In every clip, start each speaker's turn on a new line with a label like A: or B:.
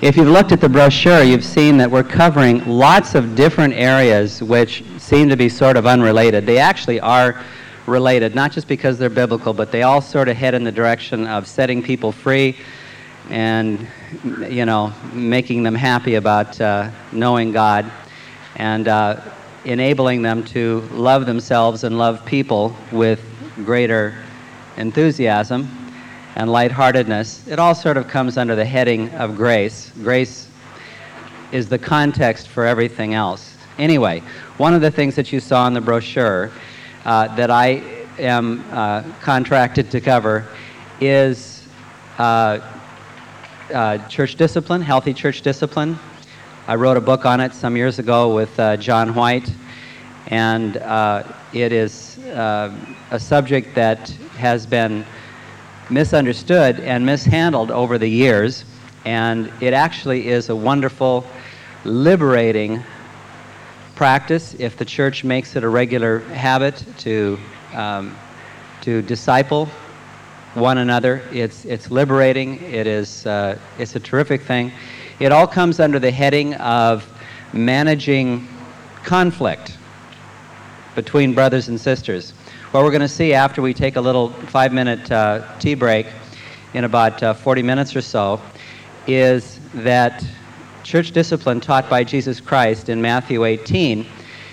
A: If you've looked at the brochure, you've seen that we're covering lots of different areas which seem to be sort of unrelated. They actually are related, not just because they're biblical, but they all sort of head in the direction of setting people free and, making them happy about knowing God and enabling them to love themselves and love people with greater enthusiasm and lightheartedness. It all sort of comes under the heading of grace. Grace is the context for everything else. Anyway, one of the things that you saw in the brochure that I am contracted to cover is church discipline, healthy church discipline. I wrote a book on it some years ago with John White, and it is a subject that has been misunderstood and mishandled over the years, and it actually is a wonderful, liberating practice if the church makes it a regular habit to disciple one another. It's liberating. It's a terrific thing. It all comes under the heading of managing conflict between brothers and sisters. What we're going to see after we take a little 5-minute tea break in about 40 minutes or so is that church discipline taught by Jesus Christ in Matthew 18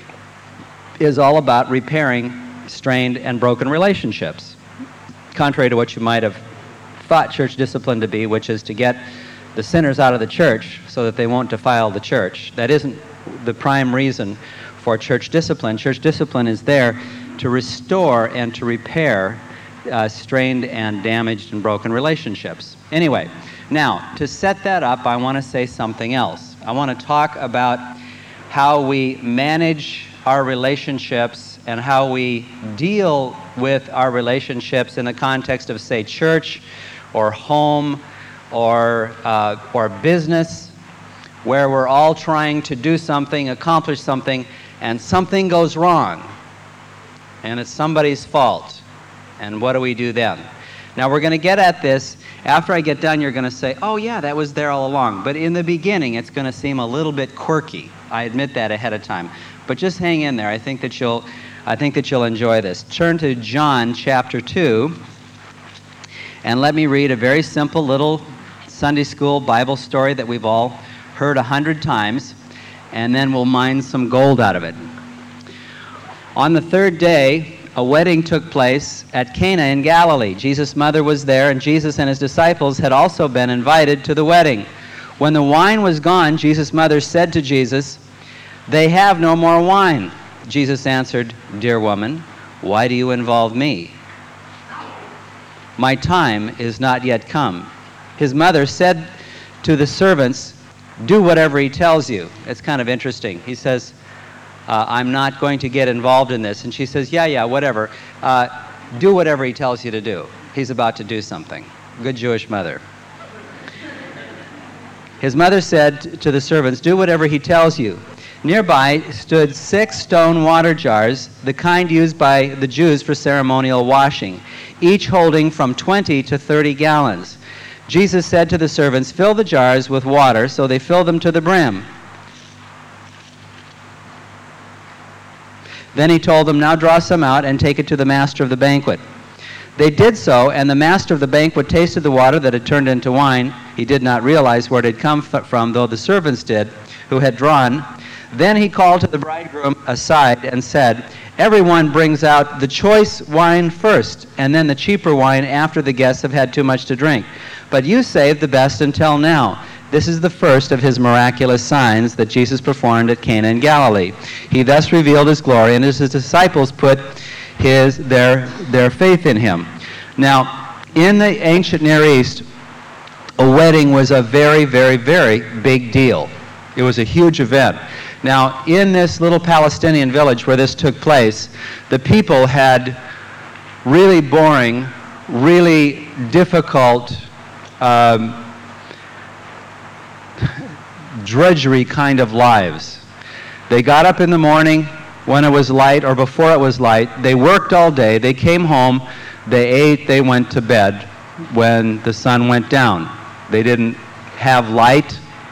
A: is all about repairing strained and broken relationships, contrary to what you might have thought church discipline to be, which is to get the sinners out of the church so that they won't defile the church. That isn't the prime reason for church discipline. Church discipline is there to restore and to repair strained and damaged and broken relationships. Anyway, now, to set that up, I want to say something else. I want to talk about how we manage our relationships and how we deal with our relationships in the context of, say, church or home or business, where we're all trying to do something, accomplish something, and something goes wrong. And it's somebody's fault. And what do we do then? Now, we're going to get at this. After I get done, you're going to say, oh, yeah, that was there all along. But in the beginning, it's going to seem a little bit quirky. I admit that ahead of time. But just hang in there. I think that you'll enjoy this. Turn to John chapter 2, and let me read a very simple little Sunday school Bible story that we've all heard 100 times, and then we'll mine some gold out of it. On the third day, a wedding took place at Cana in Galilee. Jesus' mother was there, and Jesus and his disciples had also been invited to the wedding. When the wine was gone, Jesus' mother said to Jesus, "They have no more wine." Jesus answered, "Dear woman, why do you involve me? My time is not yet come." His mother said to the servants, "Do whatever he tells you." It's kind of interesting. He says, I'm not going to get involved in this. And she says, yeah, whatever. Do whatever he tells you to do. He's about to do something. Good Jewish mother. His mother said to the servants, "Do whatever he tells you." Nearby stood 6 stone water jars, the kind used by the Jews for ceremonial washing, each holding from 20 to 30 gallons. Jesus said to the servants, "Fill the jars with water," so they filled them to the brim. Then he told them, "Now draw some out and take it to the master of the banquet." They did so, and the master of the banquet tasted the water that had turned into wine. He did not realize where it had come from, though the servants did, who had drawn. Then he called to the bridegroom aside and said, "Everyone brings out the choice wine first, and then the cheaper wine after the guests have had too much to drink. But you saved the best until now." This is the first of his miraculous signs that Jesus performed at Cana in Galilee. He thus revealed his glory, and his disciples put their faith in him. Now, in the ancient Near East, a wedding was a very, very, very big deal. It was a huge event. Now, in this little Palestinian village where this took place, the people had really boring, really difficult, drudgery kind of lives. They got up in the morning when it was light or before it was light. They worked all day. They came home. They ate. They went to bed when the sun went down. They didn't have light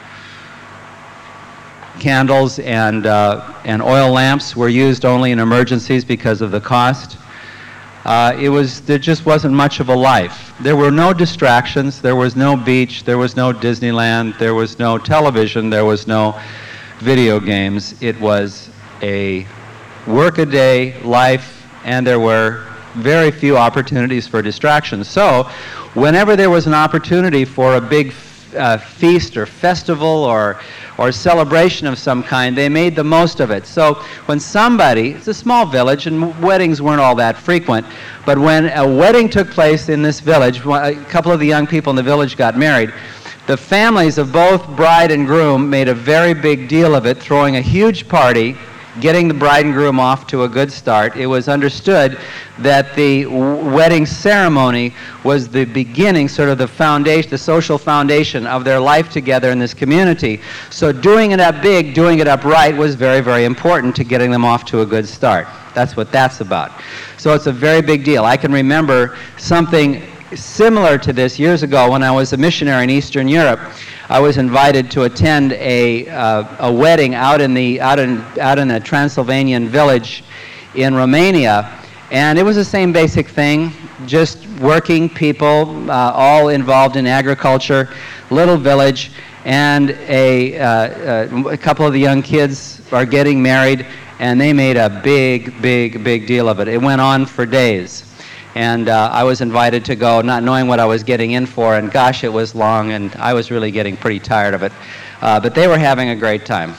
A: candles and oil lamps were used only in emergencies because of the cost. There just wasn't much of a life. There were no distractions. There was no beach. There was no Disneyland. There was no television. There was no video games. It was a work-a-day life, and there were very few opportunities for distractions. So whenever there was an opportunity for a big feast or festival or celebration of some kind, they made the most of it. So when it's a small village and weddings weren't all that frequent, but when a wedding took place in this village, a couple of the young people in the village got married, the families of both bride and groom made a very big deal of it, throwing a huge party, getting the bride and groom off to a good start. It was understood that the wedding ceremony was the beginning, sort of the foundation, the social foundation of their life together in this community. So doing it up big, doing it up right was very, very important to getting them off to a good start. That's what that's about. So it's a very big deal. I can remember something similar to this years ago when I was a missionary in Eastern Europe. I was invited to attend a wedding out in a Transylvanian village in Romania, and it was the same basic thing, just working people, all involved in agriculture, little village, and a couple of the young kids are getting married, and they made a big, big, big deal of it. It went on for days. And I was invited to go, not knowing what I was getting in for, and gosh, it was long, and I was really getting pretty tired of it. But they were having a great time.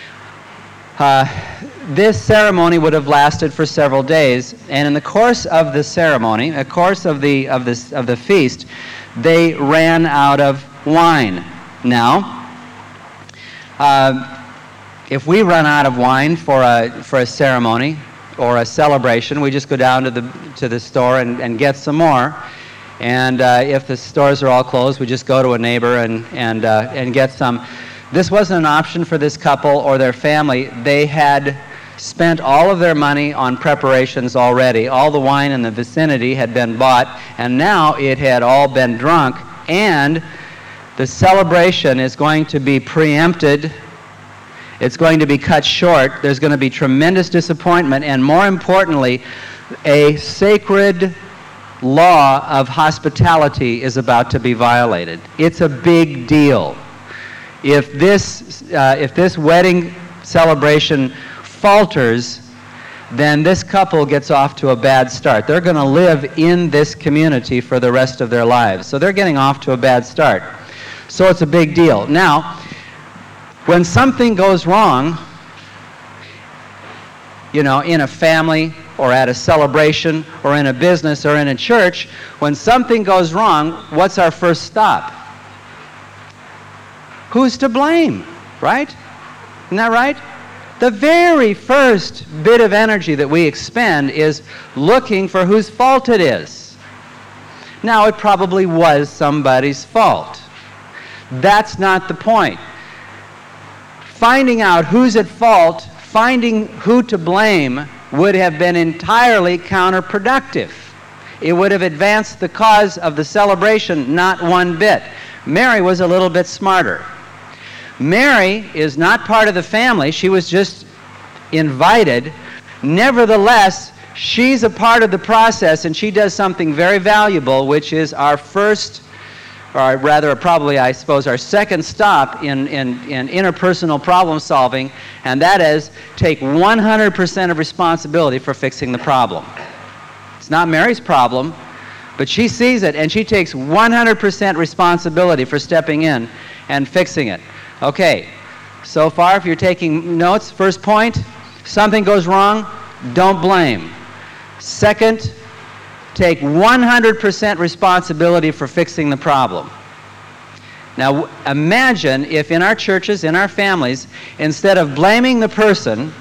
A: This ceremony would have lasted for several days, and in the course of the ceremony, the course of the feast, they ran out of wine. Now, if we run out of wine for a ceremony or a celebration, we just go down to the store and get some more. And if the stores are all closed, we just go to a neighbor and get some. This wasn't an option for this couple or their family. They had spent all of their money on preparations already. All the wine in the vicinity had been bought, and now it had all been drunk, and the celebration is going to be preempted. It's going to be cut short. There's going to be tremendous disappointment, and more importantly, a sacred law of hospitality is about to be violated. It's a big deal. If this wedding celebration falters, then this couple gets off to a bad start. They're going to live in this community for the rest of their lives. So they're getting off to a bad start. So it's a big deal. Now, when something goes wrong, in a family or at a celebration or in a business or in a church, when something goes wrong, what's our first stop? Who's to blame, right? Isn't that right? The very first bit of energy that we expend is looking for whose fault it is. Now, it probably was somebody's fault. That's not the point. Finding out who's at fault, finding who to blame, would have been entirely counterproductive. It would have advanced the cause of the celebration not one bit. Mary was a little bit smarter. Mary is not part of the family. She was just invited. Nevertheless, she's a part of the process, and she does something very valuable, which is our first, or rather probably, I suppose, our second stop in interpersonal problem solving, and that is take 100% of responsibility for fixing the problem. It's not Mary's problem, but she sees it, and she takes 100% responsibility for stepping in and fixing it. Okay, so far, if you're taking notes, first point, something goes wrong, don't blame. Second, take 100% responsibility for fixing the problem. Now, imagine if in our churches, in our families, instead of blaming the person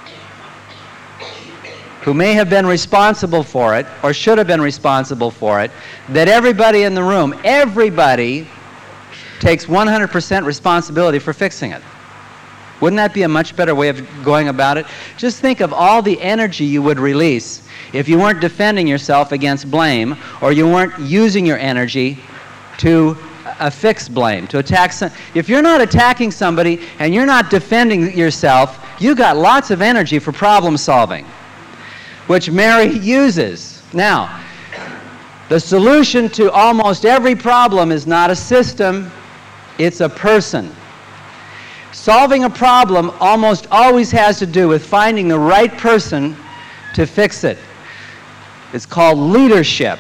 A: who may have been responsible for it or should have been responsible for it, that everybody in the room, everybody takes 100% responsibility for fixing it. Wouldn't that be a much better way of going about it? Just think of all the energy you would release if you weren't defending yourself against blame, or you weren't using your energy to a fixed blame. If you're not attacking somebody and you're not defending yourself, you got lots of energy for problem solving, which Mary uses. Now, the solution to almost every problem is not a system, it's a person. Solving a problem almost always has to do with finding the right person to fix it. It's called leadership.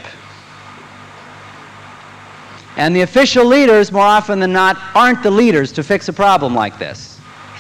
A: And the official leaders, more often than not, aren't the leaders to fix a problem like this.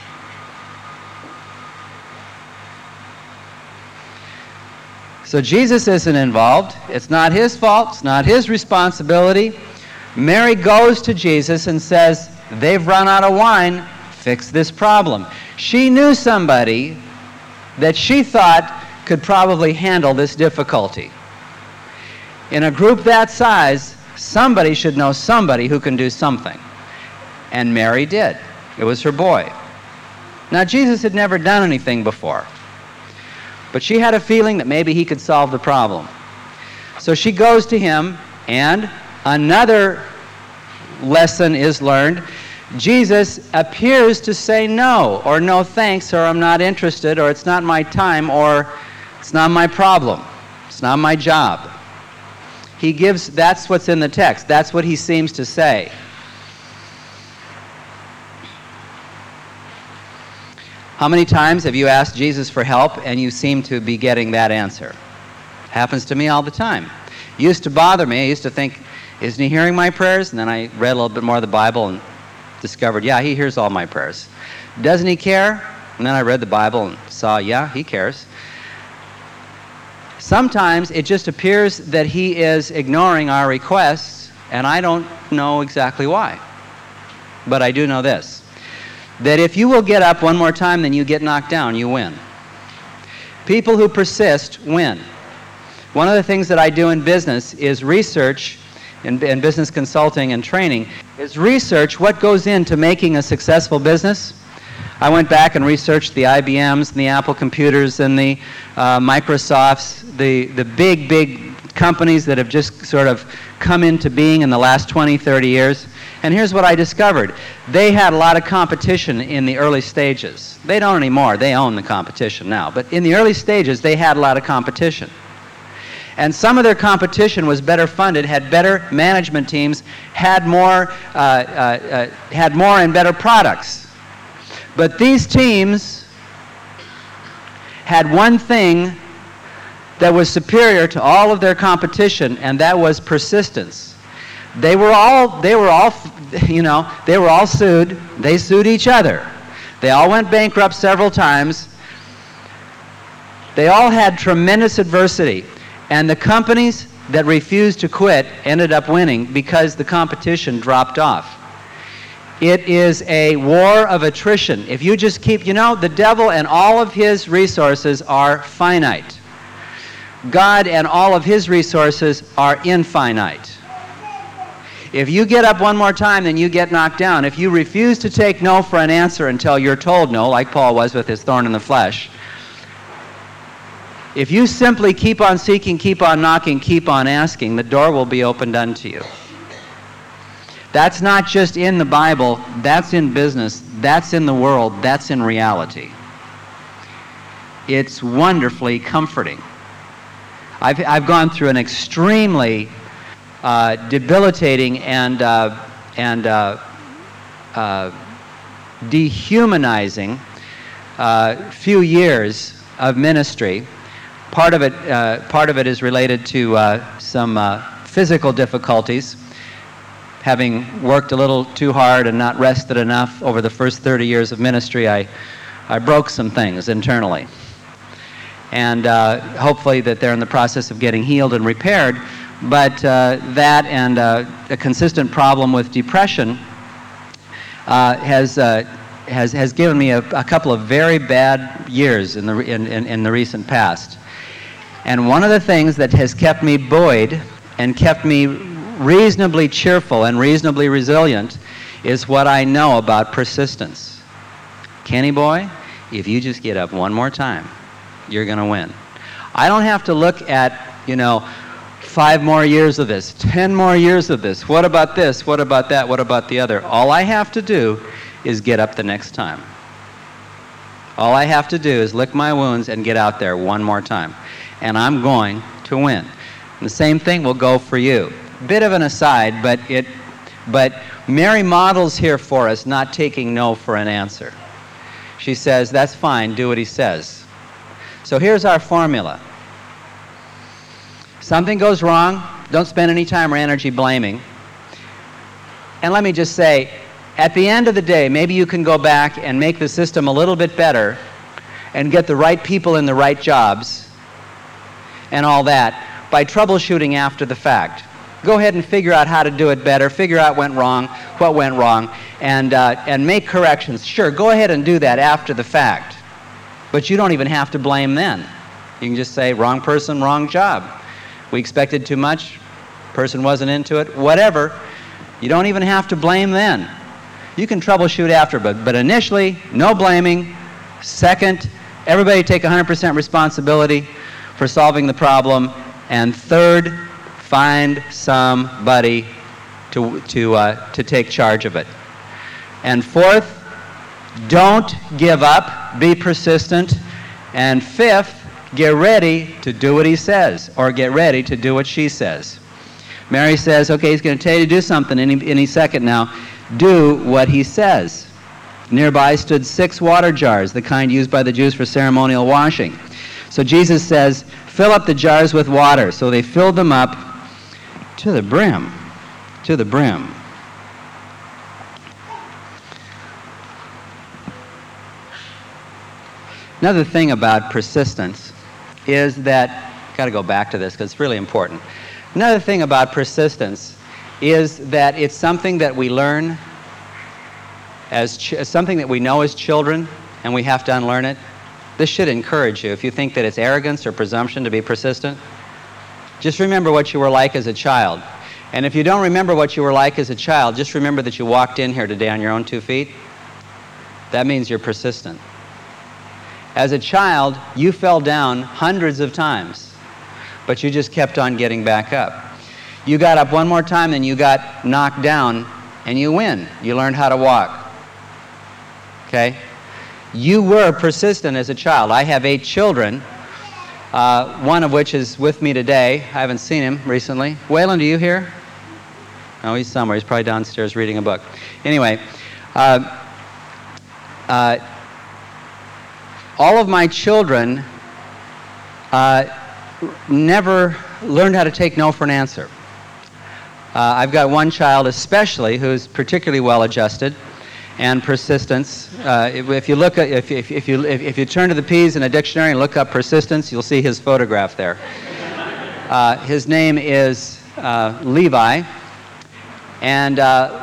A: So Jesus isn't involved. It's not his fault. It's not his responsibility. Mary goes to Jesus and says, they've run out of wine. Fix this problem. She knew somebody that she thought could probably handle this difficulty. In a group that size, somebody should know somebody who can do something. And Mary did. It was her boy. Now, Jesus had never done anything before, but she had a feeling that maybe he could solve the problem. So she goes to him, and another lesson is learned. Jesus appears to say no, or no thanks, or I'm not interested, or it's not my time, or it's not my problem. It's not my job. That's what's in the text. That's what he seems to say. How many times have you asked Jesus for help and you seem to be getting that answer? Happens to me all the time. It used to bother me. I used to think, isn't he hearing my prayers? And then I read a little bit more of the Bible and discovered, yeah, he hears all my prayers. Doesn't he care? And then I read the Bible and saw, yeah, he cares. Sometimes it just appears that he is ignoring our requests, and I don't know exactly why. But I do know this, that if you will get up one more time than you get knocked down, you win. People who persist win. One of the things that I do in business is research, in business consulting and training, is research what goes into making a successful business. I went back and researched the IBMs and the Apple computers and the Microsofts, the big companies that have just sort of come into being in the last 20, 30 years. And here's what I discovered. They had a lot of competition in the early stages. They don't anymore. They own the competition now. But in the early stages, they had a lot of competition. And some of their competition was better funded, had better management teams, had more and better products. But these teams had one thing that was superior to all of their competition, and that was persistence. They were all sued. They sued each other. They all went bankrupt several times. They all had tremendous adversity. And the companies that refused to quit ended up winning because the competition dropped off. It is a war of attrition. If you just keep, the devil and all of his resources are finite. God and all of his resources are infinite. If you get up one more time, then you get knocked down. If you refuse to take no for an answer until you're told no, like Paul was with his thorn in the flesh, if you simply keep on seeking, keep on knocking, keep on asking, the door will be opened unto you. That's not just in the Bible, that's in business, that's in the world, that's in reality. It's wonderfully comforting. I've gone through an extremely debilitating and dehumanizing few years of ministry. Part of it is related to some physical difficulties. Having worked a little too hard and not rested enough over the first 30 years of ministry, I broke some things internally. And hopefully that they're in the process of getting healed and repaired. But that and a consistent problem with depression has given me a couple of very bad years in the recent past. And one of the things that has kept me buoyed and kept me reasonably cheerful and reasonably resilient is what I know about persistence. Kenny boy, if you just get up one more time, you're going to win. I don't have to look at, 5 more years of this, 10 more years of this. What about this? What about that? What about the other? All I have to do is get up the next time. All I have to do is lick my wounds and get out there one more time. And I'm going to win. And the same thing will go for you. Bit of an aside, but Mary models here for us not taking no for an answer. She says, that's fine, do what he says. So here's our formula. Something goes wrong, don't spend any time or energy blaming. And let me just say, at the end of the day, maybe you can go back and make the system a little bit better and get the right people in the right jobs and all that by troubleshooting after the fact. Go ahead and figure out how to do it better, figure out what went wrong, and make corrections. Sure, go ahead and do that after the fact. But you don't even have to blame then. You can just say, wrong person, wrong job. We expected too much, person wasn't into it, whatever. You don't even have to blame then. You can troubleshoot after, but initially, no blaming. Second, everybody take 100% responsibility for solving the problem. And third, find somebody to take charge of it. And fourth, don't give up, be persistent. And fifth, get ready to do what he says, or get ready to do what she says. Mary says, okay, he's going to tell you to do something any second now. Do what he says. Nearby stood 6 water jars, the kind used by the Jews for ceremonial washing. So Jesus says, fill up the jars with water. So they filled them up to the brim, to the brim. Another thing about persistence is that, got to go back to this because it's really important. Another thing about persistence is that it's something that we learn as something that we know as children, and we have to unlearn it. This should encourage you. If you think that it's arrogance or presumption to be persistent, just remember what you were like as a child. And if you don't remember what you were like as a child, just remember that you walked in here today on your own 2 feet. That means you're persistent. As a child, you fell down hundreds of times, but you just kept on getting back up. You got up one more time, then you got knocked down, and you win. You learned how to walk. Okay? You were persistent as a child. I have 8 children, one of which is with me today. I haven't seen him recently. Waylon, are you here? No, he's somewhere. He's probably downstairs reading a book. Anyway, all of my children never learned how to take no for an answer. I've got one child especially who's particularly well-adjusted and persistence. If you turn to the P's in a dictionary and look up persistence, you'll see his photograph there. His name is Levi, and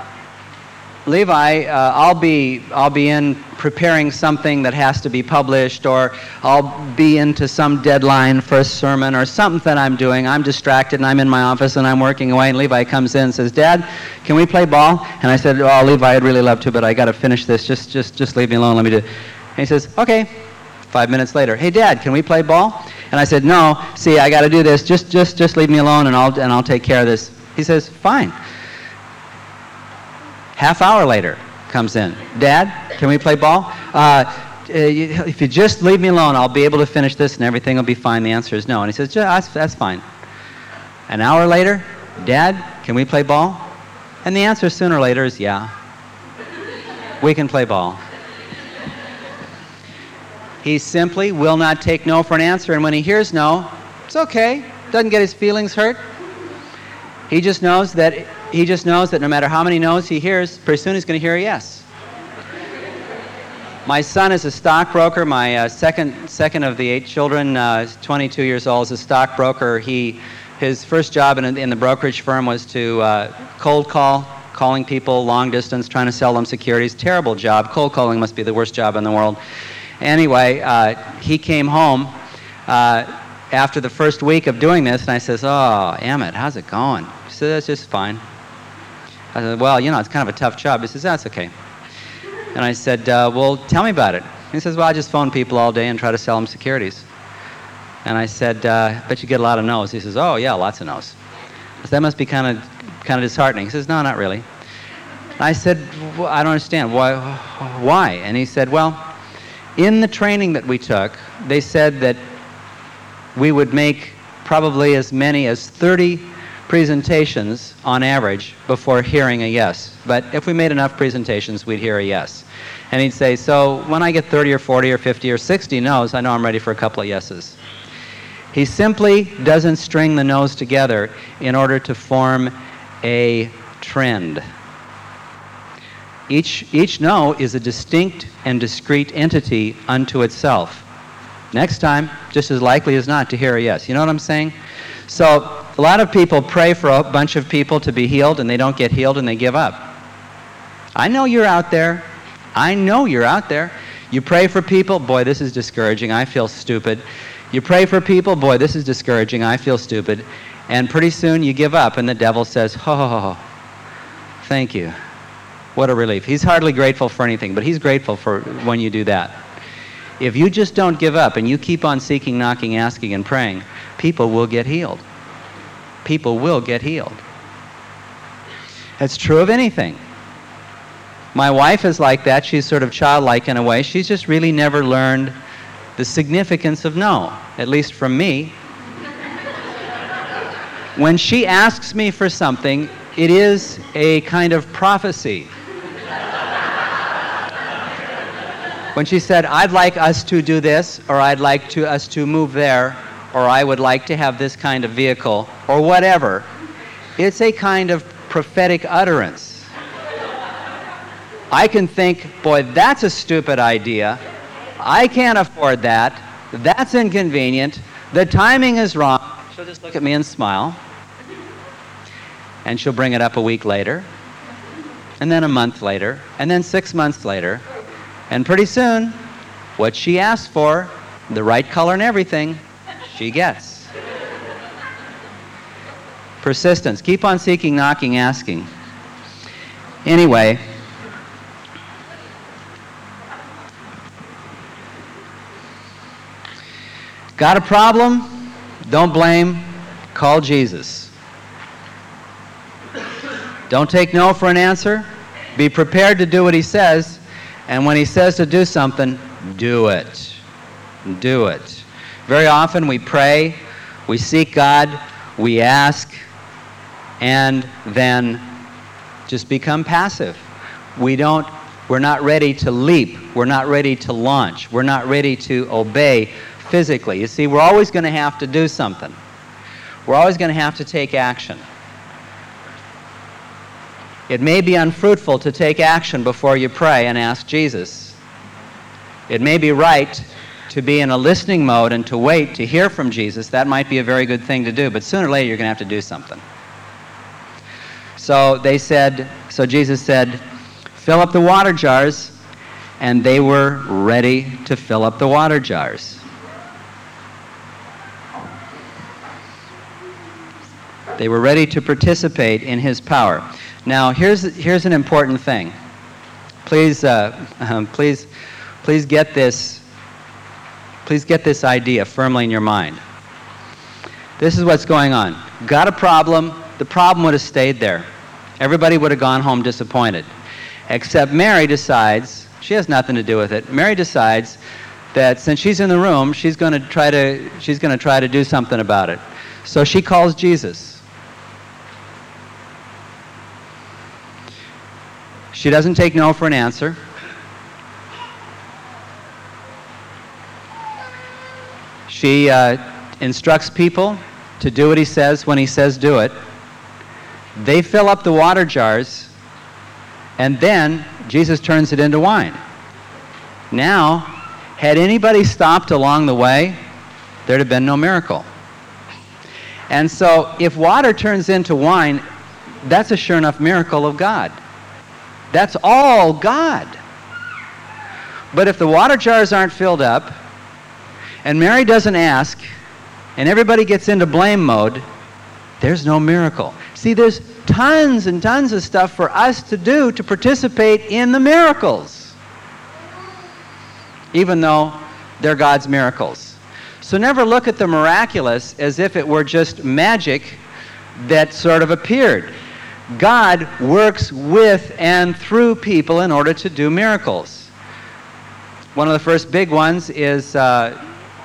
A: Levi, I'll be in preparing something that has to be published, or I'll be into some deadline for a sermon or something that I'm doing. I'm distracted and I'm in my office and I'm working away, and Levi comes in and says, "Dad, can we play ball?" And I said, "Oh, Levi, I'd really love to, but I got to finish this. Just leave me alone. Let me do it." And he says, "Okay." 5 minutes later, "Hey, Dad, can we play ball?" And I said, "No, see, I got to do this. Just leave me alone and I'll take care of this." He says, "Fine." Half hour later, comes in. "Dad, can we play ball?" If you just leave me alone, I'll be able to finish this and everything will be fine." The answer is no. And he says, that's fine. An hour later, "Dad, can we play ball?" And the answer sooner or later is yeah. We can play ball. He simply will not take no for an answer, and when he hears no, it's okay. Doesn't get his feelings hurt. He just knows that no matter how many no's he hears, pretty soon he's going to hear a yes. My son is a stockbroker. My second of the 8 children, 22 years old, is a stockbroker. His first job in the brokerage firm was to cold calling people long distance, trying to sell them securities. Terrible job. Cold calling must be the worst job in the world. Anyway, he came home after the first week of doing this, and I says, "Oh, Emmett, how's it going?" He said, "That's just fine." I said, "Well, it's kind of a tough job." He says, "That's okay." And I said, "Well, tell me about it." He says, "Well, I just phone people all day and try to sell them securities." And I said, bet you get a lot of no's. He says, oh, yeah, lots of no's. I said, that must be kind of disheartening. He says, no, not really. And I said, well, I don't understand. Why? And he said, well, in the training that we took, they said that we would make probably as many as 30 presentations on average before hearing a yes. But if we made enough presentations, we'd hear a yes. And he'd say, so when I get 30 or 40 or 50 or 60 no's, I know I'm ready for a couple of yeses. He simply doesn't string the no's together in order to form a trend. Each no is a distinct and discrete entity unto itself. Next time, just as likely as not to hear a yes. You know what I'm saying? So a lot of people pray for a bunch of people to be healed, and they don't get healed, and they give up. I know you're out there. I know you're out there. You pray for people, boy, this is discouraging. I feel stupid. You pray for people, boy, this is discouraging. I feel stupid. And pretty soon you give up, and the devil says, oh, thank you. What a relief. He's hardly grateful for anything, but he's grateful for when you do that. If you just don't give up and you keep on seeking, knocking, asking, and praying, people will get healed. People will get healed. It's true of anything. My wife is like that. She's sort of childlike in a way. She's just really never learned the significance of no, at least from me. When she asks me for something, it is a kind of prophecy. When she said, I'd like us to do this, or I'd like us to move there, or I would like to have this kind of vehicle, or whatever, it's a kind of prophetic utterance. I can think, boy, that's a stupid idea. I can't afford that. That's inconvenient. The timing is wrong. She'll just look at me and smile. And she'll bring it up a week later, and then a month later, and then 6 months later. And pretty soon, what she asked for, the right color and everything, she gets. Persistence. Keep on seeking, knocking, asking. Anyway, got a problem? Don't blame. Call Jesus. Don't take no for an answer. Be prepared to do what he says. And when he says to do something, do it. Do it. Very often we pray, we seek God, we ask, and then just become passive. We're not ready to leap. We're not ready to launch. We're not ready to obey physically. You see, we're always going to have to do something. We're always going to have to take action. It may be unfruitful to take action before you pray and ask Jesus. It may be right to be in a listening mode and to wait to hear from Jesus. That might be a very good thing to do, but sooner or later you're going to have to do something. So Jesus said, fill up the water jars, and they were ready to fill up the water jars. They were ready to participate in his power. Now, here's an important thing. Please get this. Please get this idea firmly in your mind. This is what's going on. Got a problem. The problem would have stayed there. Everybody would have gone home disappointed. Except Mary decides, she has nothing to do with it. Mary decides that since she's in the room, she's going to try to do something about it. So she calls Jesus. She doesn't take no for an answer. She instructs people to do what he says when he says do it. They fill up the water jars, and then Jesus turns it into wine. Now, had anybody stopped along the way, there'd have been no miracle. And so, if water turns into wine, that's a sure enough miracle of God. That's all God. But if the water jars aren't filled up, and Mary doesn't ask, and everybody gets into blame mode, there's no miracle. See, there's tons and tons of stuff for us to do to participate in the miracles, even though they're God's miracles. So never look at the miraculous as if it were just magic that sort of appeared. God works with and through people in order to do miracles. One of the first big ones is the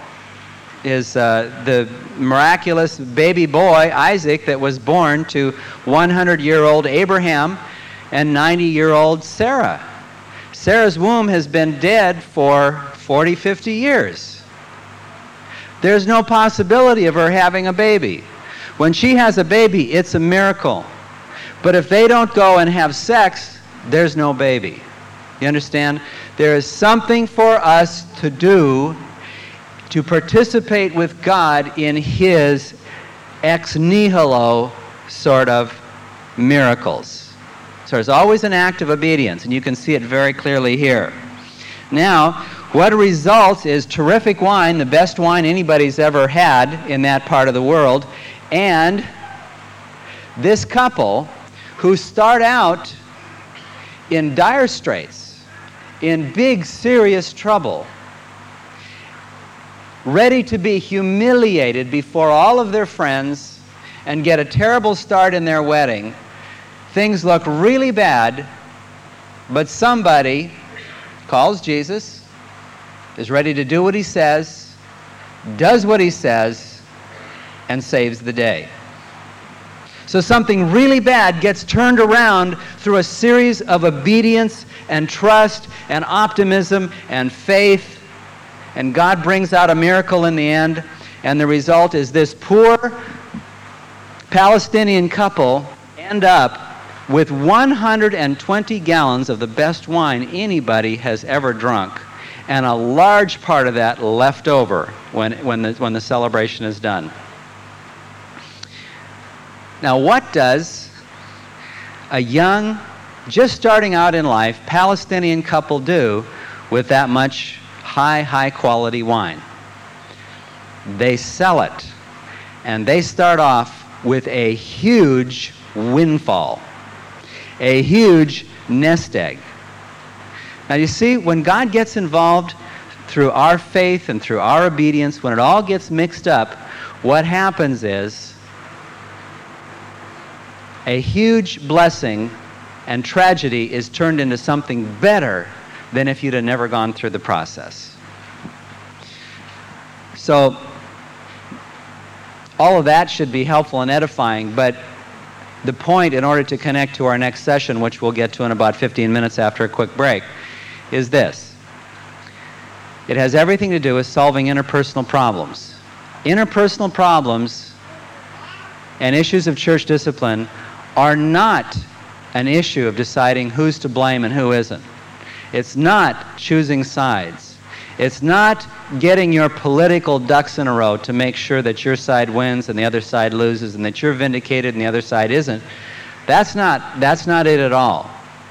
A: miraculous baby boy, Isaac, that was born to 100-year-old Abraham and 90-year-old Sarah. Sarah's womb has been dead for 40, 50 years. There's no possibility of her having a baby. When she has a baby, it's a miracle. But if they don't go and have sex, there's no baby. You understand? There is something for us to do to participate with God in His ex nihilo sort of miracles. So there's always an act of obedience, and you can see it very clearly here. Now, what results is terrific wine, the best wine anybody's ever had in that part of the world, and this couple who start out in dire straits, in big, serious trouble, ready to be humiliated before all of their friends and get a terrible start in their wedding. Things look really bad, but somebody calls Jesus, is ready to do what He says, does what He says, and saves the day. So something really bad gets turned around through a series of obedience and trust and optimism and faith, and God brings out a miracle in the end, and the result is this poor Palestinian couple end up with 120 gallons of the best wine anybody has ever drunk, and a large part of that left over when the celebration is done. Now, what does a young, just starting out in life, Palestinian couple do with that much high quality wine? They sell it, and they start off with a huge windfall, a huge nest egg. Now you see, when God gets involved through our faith and through our obedience, when it all gets mixed up, what happens is a huge blessing and tragedy is turned into something better than if you'd have never gone through the process. So all of that should be helpful and edifying, but the point, in order to connect to our next session, which we'll get to in about 15 minutes after a quick break, is this. It has everything to do with solving interpersonal problems. Interpersonal problems and issues of church discipline are not an issue of deciding who's to blame and who isn't. It's not choosing sides. It's not getting your political ducks in a row to make sure that your side wins and the other side loses and that you're vindicated and the other side isn't. That's not it at all.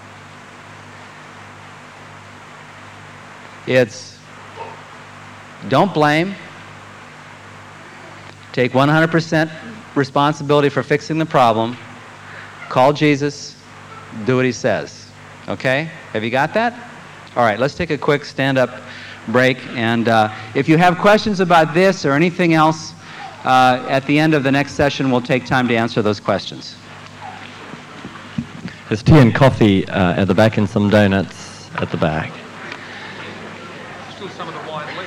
A: It's don't blame. Take 100% responsibility for fixing the problem. Call Jesus. Do what He says. Okay? Have you got that? All right, let's take a quick stand-up break. And if you have questions about this or anything else, at the end of the next session, we'll take time to answer those questions.
B: There's tea and coffee at the back and some donuts at the back.
C: Still some of the wine left.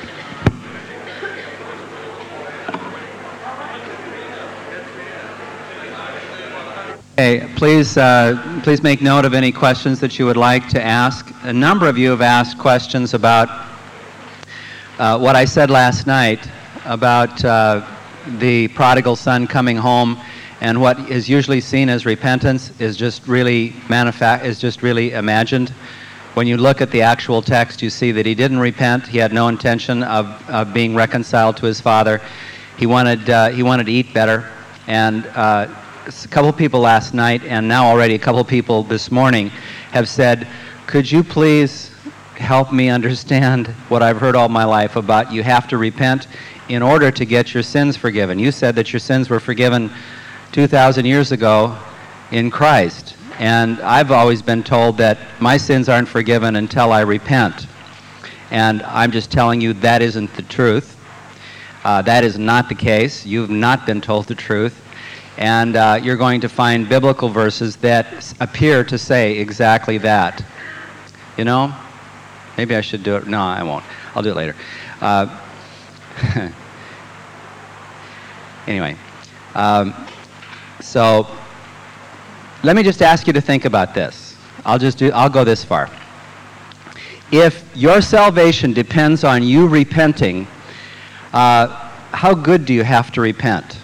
A: Okay, please make note of any questions that you would like to ask. A number of you have asked questions about what I said last night about the prodigal son coming home, and what is usually seen as repentance is just really imagined. When you look at the actual text, you see that he didn't repent. He had no intention of being reconciled to his father. He wanted to eat better, and a couple people last night, and now already a couple people this morning, have said, could you please help me understand what I've heard all my life about you have to repent in order to get your sins forgiven. You said that your sins were forgiven 2,000 years ago in Christ, and I've always been told that my sins aren't forgiven until I repent, and I'm just telling you that isn't the truth. That is not the case. You've not been told the truth. And you're going to find biblical verses that appear to say exactly that. You know? Maybe I should do it. No, I won't. I'll do it later. Anyway. So let me just ask you to think about this. I'll go this far. If your salvation depends on you repenting, how good do you have to repent?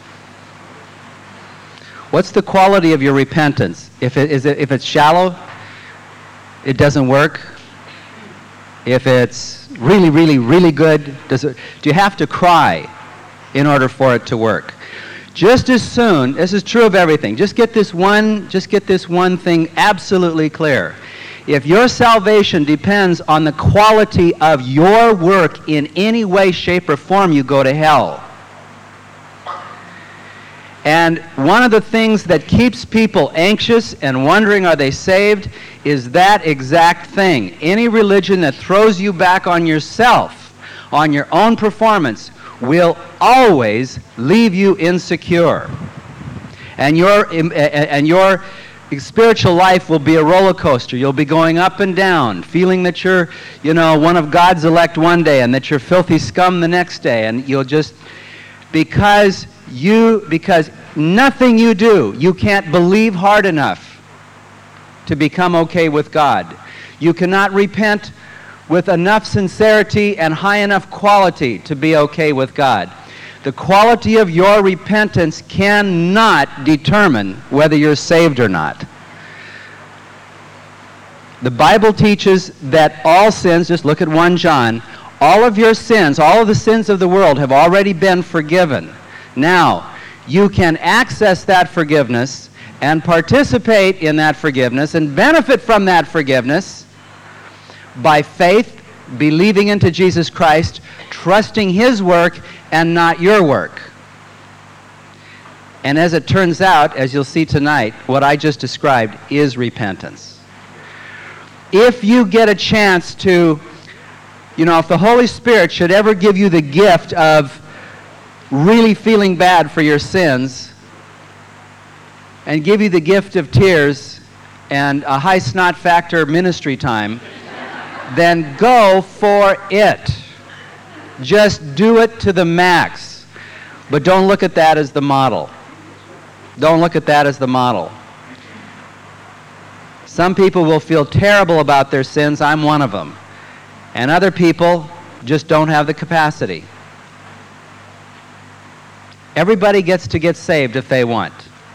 A: What's the quality of your repentance? If it's shallow, it doesn't work. If it's really, really, really good, do you have to cry in order for it to work? Just as soon, this is true of everything, just get this one thing absolutely clear. If your salvation depends on the quality of your work in any way, shape, or form, you go to hell. And one of the things that keeps people anxious and wondering are they saved is that exact thing. Any religion that throws you back on yourself, on your own performance, will always leave you insecure. And your spiritual life will be a roller coaster. You'll be going up and down, feeling that you're, one of God's elect one day and that you're filthy scum the next day. And you'll just, because nothing you do, you can't believe hard enough to become okay with God. You cannot repent with enough sincerity and high enough quality to be okay with God. The quality of your repentance cannot determine whether you're saved or not. The Bible teaches that all sins, just look at 1 John, all of your sins, all of the sins of the world have already been forgiven. Now, you can access that forgiveness and participate in that forgiveness and benefit from that forgiveness by faith, believing into Jesus Christ, trusting His work and not your work. And as it turns out, as you'll see tonight, what I just described is repentance. If you get a chance to, if the Holy Spirit should ever give you the gift of really feeling bad for your sins and give you the gift of tears and a high snot factor ministry time, then go for it. Just do it to the max. But don't look at that as the model. Don't look at that as the model. Some people will feel terrible about their sins. I'm one of them. And other people just don't have the capacity. Everybody gets to get saved if they want.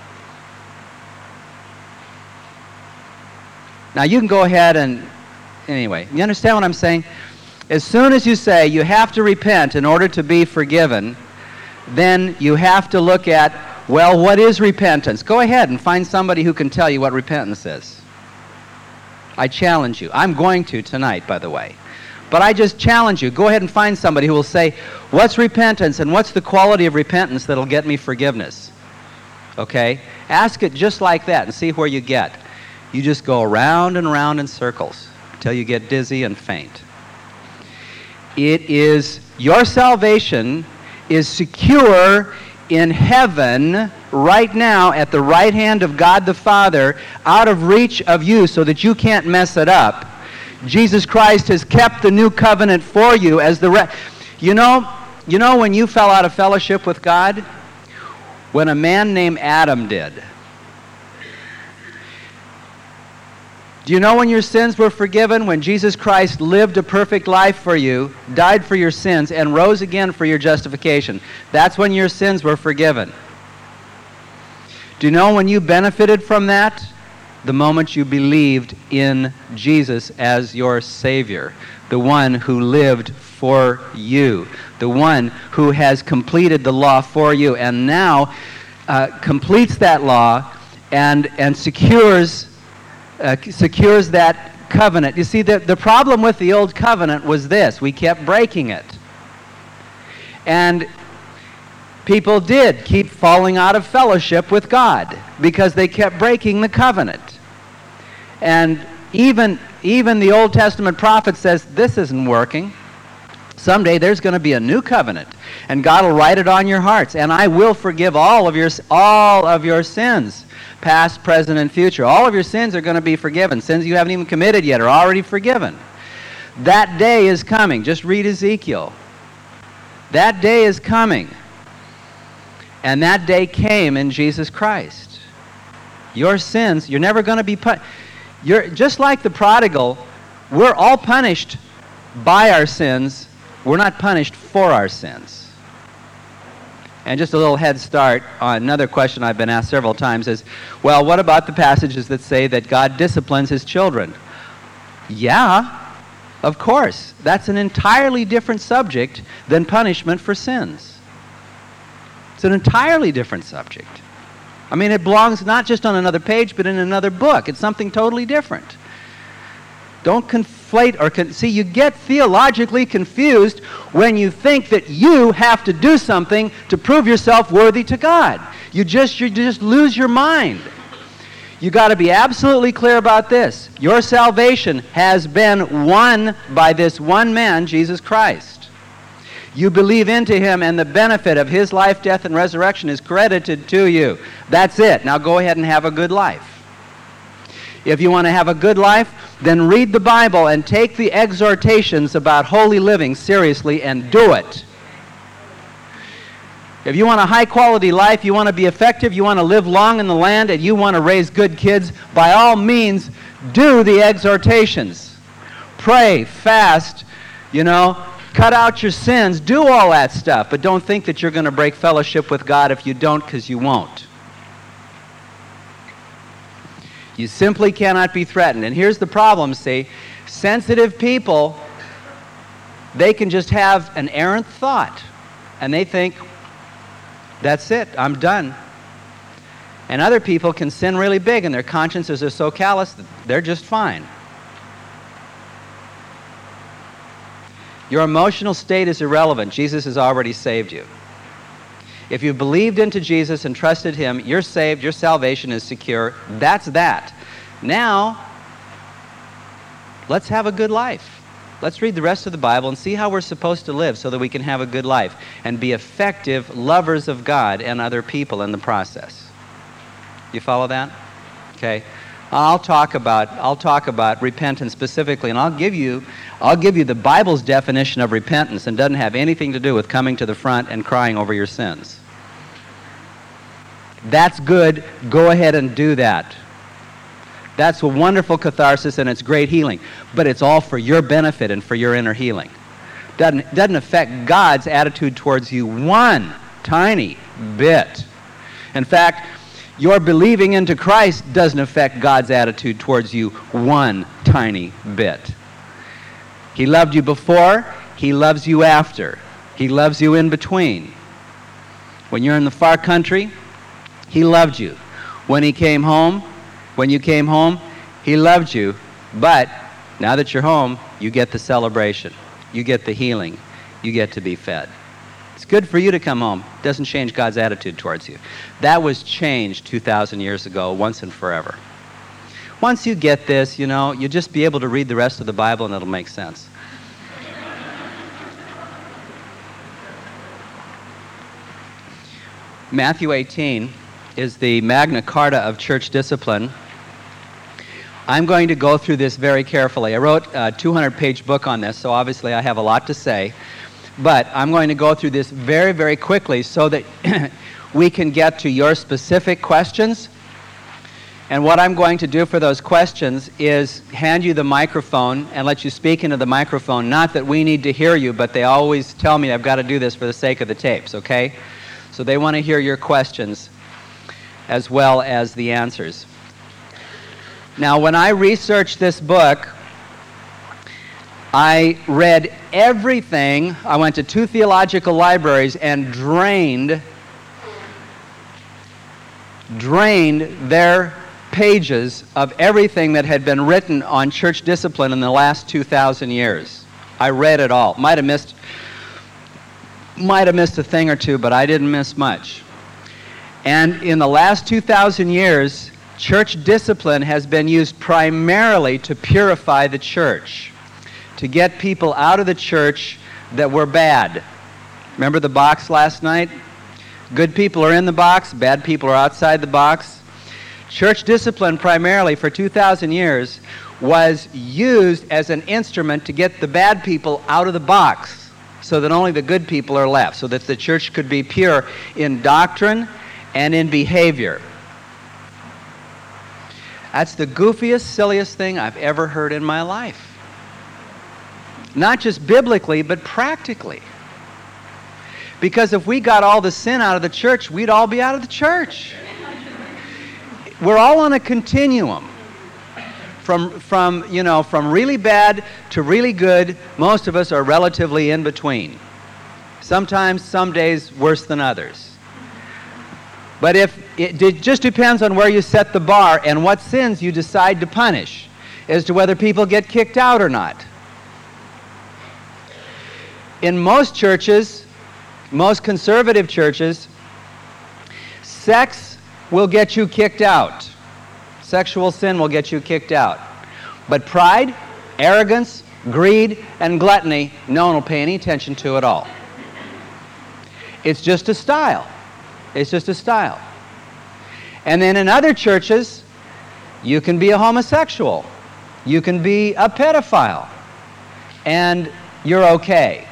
A: Now you can go ahead and, anyway, you understand what I'm saying? As soon as you say you have to repent in order to be forgiven, then you have to look at, well, what is repentance? Go ahead and find somebody who can tell you what repentance is. I challenge you. I'm going to tonight, by the way. But I just challenge you. Go ahead and find somebody who will say, what's repentance and what's the quality of repentance that'll get me forgiveness? Okay? Ask it just like that and see where you get. You just go around and around in circles until you get dizzy and faint. Your salvation is secure in heaven right now at the right hand of God the Father, out of reach of you so that you can't mess it up. Jesus Christ has kept the new covenant for you as you know when you fell out of fellowship with God? When a man named Adam did. Do you know when your sins were forgiven? When Jesus Christ lived a perfect life for you, died for your sins, and rose again for your justification. That's when your sins were forgiven. Do you know when you benefited from that? The moment you believed in Jesus as your Savior, the one who lived for you, the one who has completed the law for you, and now completes that law and secures that covenant. You see, the problem with the old covenant was this: we kept breaking it. And people did keep falling out of fellowship with God because they kept breaking the covenant. And even the Old Testament prophet says, this isn't working. Someday there's going to be a new covenant, and God will write it on your hearts, and I will forgive all of your sins, past, present, and future. All of your sins are going to be forgiven. Sins you haven't even committed yet are already forgiven. That day is coming. Just read Ezekiel. That day is coming. And that day came in Jesus Christ. Your sins, you're never going to be punished. You're just like the prodigal. We're all punished by our sins. We're not punished for our sins. And just a little head start on another question I've been asked several times is, well, what about the passages that say that God disciplines his children? Yeah, of course. That's an entirely different subject than punishment for sins. It's an entirely different subject. I mean, it belongs not just on another page, but in another book. It's something totally different. Don't conflate or see, you get theologically confused when you think that you have to do something to prove yourself worthy to God. You just lose your mind. You got to be absolutely clear about this. Your salvation has been won by this one man, Jesus Christ. You believe into him, and the benefit of his life, death, and resurrection is credited to you. That's it. Now go ahead and have a good life. If you want to have a good life, then read the Bible and take the exhortations about holy living seriously and do it. If you want a high-quality life, you want to be effective, you want to live long in the land, and you want to raise good kids, by all means, do the exhortations. Pray, fast, cut out your sins, do all that stuff, but don't think that you're going to break fellowship with God if you don't, because you won't. You simply cannot be threatened. And here's the problem, see. Sensitive people, they can just have an errant thought, and they think, that's it, I'm done. And other people can sin really big, and their consciences are so callous that they're just fine. Your emotional state is irrelevant. Jesus has already saved you. If you've believed into Jesus and trusted him, you're saved, your salvation is secure. That's that. Now, let's have a good life. Let's read the rest of the Bible and see how we're supposed to live so that we can have a good life and be effective lovers of God and other people in the process. You follow that? Okay. I'll talk about repentance specifically, and I'll give you the Bible's definition of repentance, and doesn't have anything to do with coming to the front and crying over your sins. That's good. Go ahead and do that. That's a wonderful catharsis, and it's great healing. But it's all for your benefit and for your inner healing. Doesn't affect God's attitude towards you one tiny bit. In fact, your believing into Christ doesn't affect God's attitude towards you one tiny bit. He loved you before, he loves you after. He loves you in between. When you're in the far country, he loved you. When you came home, he loved you. But now that you're home, you get the celebration. You get the healing. You get to be fed. It's good for you to come home. It doesn't change God's attitude towards you. That was changed 2,000 years ago, once and forever. Once you get this, you'll just be able to read the rest of the Bible and it'll make sense. Matthew 18 is the Magna Carta of church discipline. I'm going to go through this very carefully. I wrote a 200-page book on this, so obviously I have a lot to say. But I'm going to go through this very, very quickly so that we can get to your specific questions. And what I'm going to do for those questions is hand you the microphone and let you speak into the microphone. Not that we need to hear you, but they always tell me I've got to do this for the sake of the tapes, okay? So they want to hear your questions as well as the answers. Now, when I researched this book, I read everything. I went to 2 theological libraries and drained their pages of everything that had been written on church discipline in the last 2,000 years. I read it all. Might have missed a thing or two, but I didn't miss much. And in the last 2,000 years, church discipline has been used primarily to purify the church, to get people out of the church that we're bad. Remember the box last night? Good people are in the box, bad people are outside the box. Church discipline primarily for 2,000 years was used as an instrument to get the bad people out of the box so that only the good people are left, so that the church could be pure in doctrine and in behavior. That's the goofiest, silliest thing I've ever heard in my life. Not just biblically, but practically. Because if we got all the sin out of the church, we'd all be out of the church. We're all on a continuum. From really bad to really good. Most of us are relatively in between. Sometimes, some days, worse than others. But it just depends on where you set the bar and what sins you decide to punish as to whether people get kicked out or not. In most churches, most conservative churches, sex will get you kicked out. Sexual sin will get you kicked out. But pride, arrogance, greed, and gluttony, no one will pay any attention to at all. It's just a style. It's just a style. And then in other churches, you can be a homosexual. You can be a pedophile. And you're okay.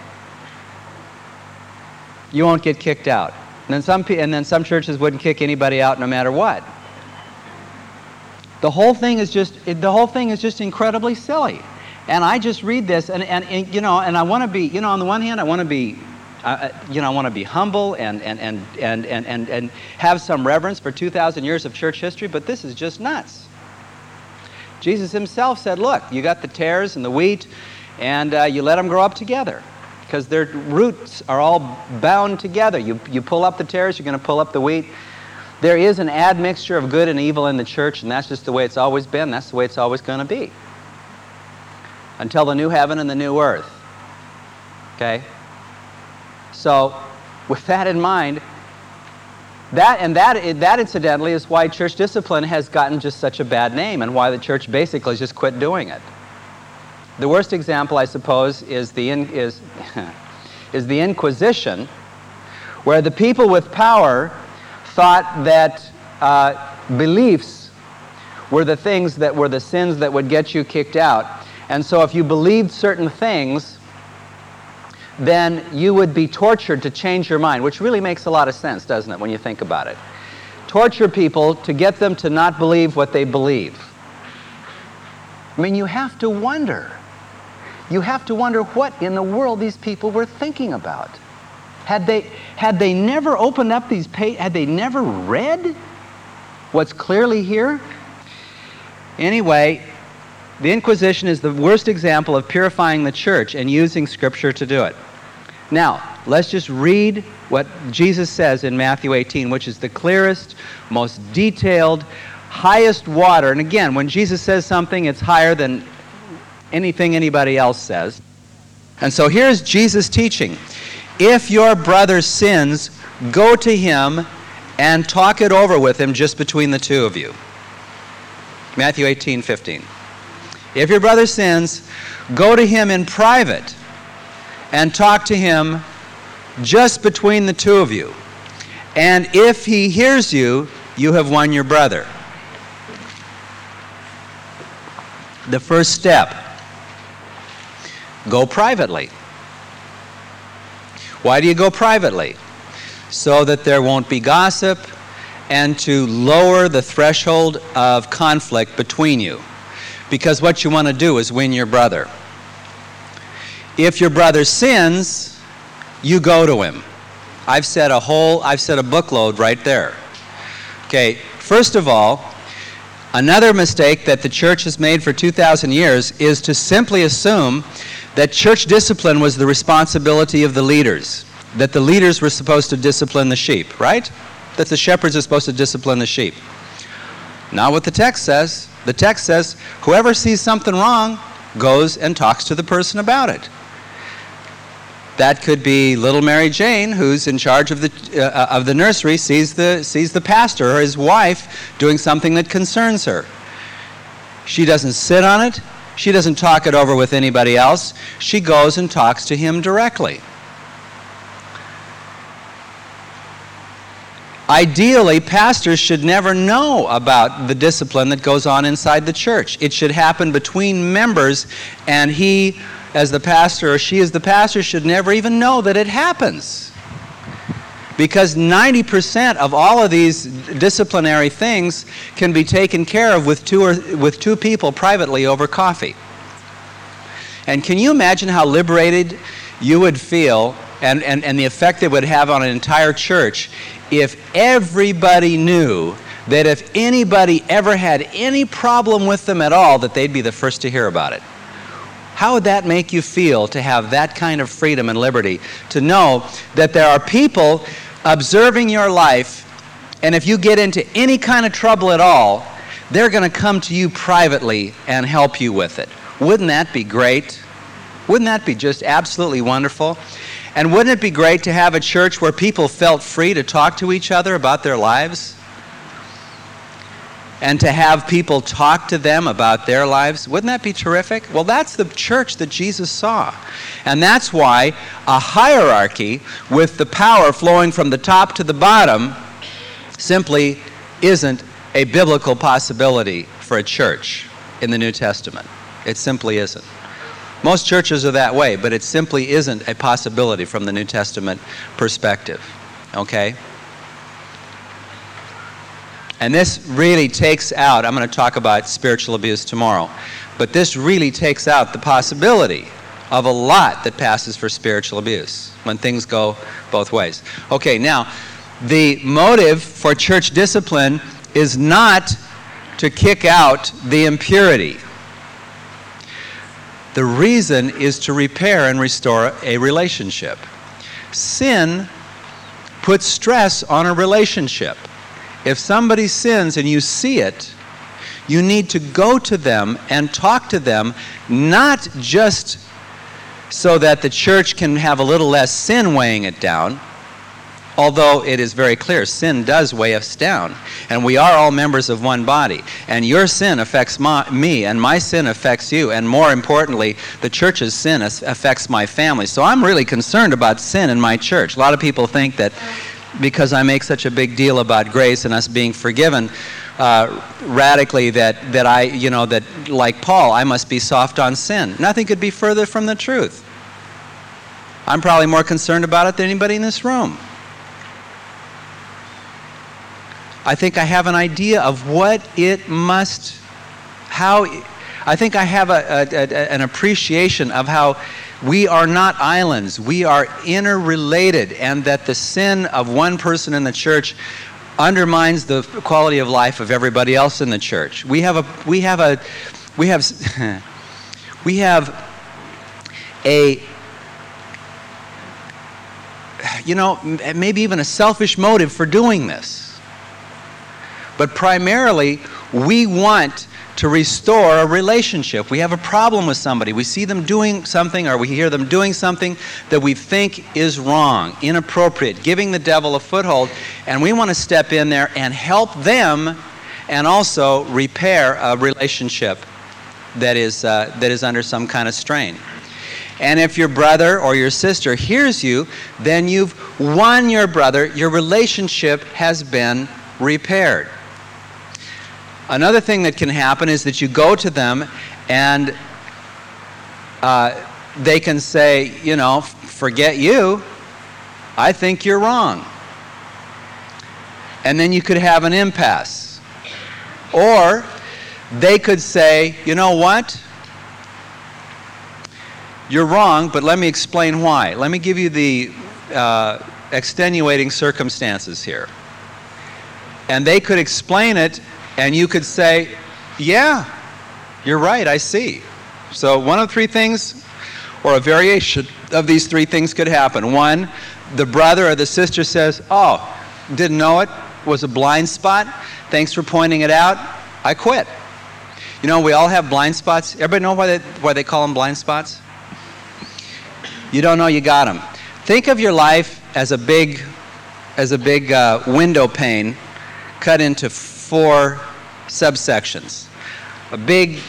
A: You won't get kicked out. And then some churches wouldn't kick anybody out no matter what. The whole thing is just incredibly silly. And I just read this and I want to be, on the one hand I want to be I want to be humble and have some reverence for 2,000 years of church history, but this is just nuts. Jesus himself said, look, you got the tares and the wheat, and you let them grow up together, because their roots are all bound together. You pull up the tares, you're going to pull up the wheat. There is an admixture of good and evil in the church, and that's just the way it's always been. That's the way it's always going to be. Until the new heaven and the new earth. Okay? So, with that in mind, that incidentally is why church discipline has gotten just such a bad name, and why the church basically just quit doing it. The worst example, I suppose, is the Inquisition, where the people with power thought that beliefs were the things that were the sins that would get you kicked out. And so if you believed certain things, then you would be tortured to change your mind, which really makes a lot of sense, doesn't it, when you think about it? Torture people to get them to not believe what they believe. I mean, you have to wonder. You have to wonder what in the world these people were thinking about. Had they never opened up these pages, had they never read what's clearly here? Anyway, the Inquisition is the worst example of purifying the church and using Scripture to do it. Now, let's just read what Jesus says in Matthew 18, which is the clearest, most detailed, highest water. And again, when Jesus says something, it's higher than anything anybody else says. And so here's Jesus teaching. If your brother sins, go to him and talk it over with him just between the two of you. Matthew 18:15. If your brother sins, go to him in private and talk to him just between the two of you. And if he hears you, you have won your brother. The first step, go privately. Why do you go privately? So that there won't be gossip and to lower the threshold of conflict between you. Because what you want to do is win your brother. If your brother sins, you go to him. I've said a bookload right there. Okay, first of all, another mistake that the church has made for 2,000 years is to simply assume that church discipline was the responsibility of the leaders, that the leaders were supposed to discipline the sheep, right? That the shepherds are supposed to discipline the sheep. Not what the text says. The text says, whoever sees something wrong goes and talks to the person about it. That could be little Mary Jane, who's in charge of the nursery, sees the pastor or his wife doing something that concerns her. She doesn't sit on it. She doesn't talk it over with anybody else. She goes and talks to him directly. Ideally, pastors should never know about the discipline that goes on inside the church. It should happen between members, and he, as the pastor, or she, as the pastor, should never even know that it happens. Because 90% of all of these disciplinary things can be taken care of with two people privately over coffee. And can you imagine how liberated you would feel and the effect it would have on an entire church if everybody knew that if anybody ever had any problem with them at all, that they'd be the first to hear about it? How would that make you feel to have that kind of freedom and liberty, to know that there are people observing your life, and if you get into any kind of trouble at all, they're going to come to you privately and help you with it? Wouldn't that be great? Wouldn't that be just absolutely wonderful? And wouldn't it be great to have a church where people felt free to talk to each other about their lives? And to have people talk to them about their lives? Wouldn't that be terrific? Well, that's the church that Jesus saw. And that's why a hierarchy with the power flowing from the top to the bottom simply isn't a biblical possibility for a church in the New Testament. It simply isn't. Most churches are that way, but it simply isn't a possibility from the New Testament perspective. Okay? And this really takes out, I'm going to talk about spiritual abuse tomorrow, but this really takes out the possibility of a lot that passes for spiritual abuse when things go both ways. Okay, now, the motive for church discipline is not to kick out the impurity. The reason is to repair and restore a relationship. Sin puts stress on a relationship. If somebody sins and you see it, you need to go to them and talk to them, not just so that the church can have a little less sin weighing it down, although it is very clear sin does weigh us down, and we are all members of one body, and your sin affects me, and my sin affects you, and more importantly, the church's sin affects my family. So I'm really concerned about sin in my church. A lot of people think that because I make such a big deal about grace and us being forgiven radically, that like Paul, I must be soft on sin. Nothing could be further from the truth. I'm probably more concerned about it than anybody in this room. I think I have an idea of what it must, I think I have an appreciation of how we are not islands. We are interrelated, and that the sin of one person in the church undermines the quality of life of everybody else in the church. We have maybe even a selfish motive for doing this. But primarily, we want to restore a relationship. We have a problem with somebody. We see them doing something, or we hear them doing something that we think is wrong, inappropriate, giving the devil a foothold, and we want to step in there and help them and also repair a relationship that is under some kind of strain. And if your brother or your sister hears you, then you've won your brother. Your relationship has been repaired. Another thing that can happen is that you go to them and they can say, forget you, I think you're wrong. And then you could have an impasse. Or they could say, you know what? You're wrong, but let me explain why. Let me give you the extenuating circumstances here. And they could explain it, and you could say, yeah, you're right, I see. So one of three things, or a variation of these three things could happen. One, the brother or the sister says, oh, didn't know it, was a blind spot. Thanks for pointing it out. I quit. We all have blind spots. Everybody know why they call them blind spots? You don't know you got them. Think of your life as a big window pane cut into 4 subsections. A big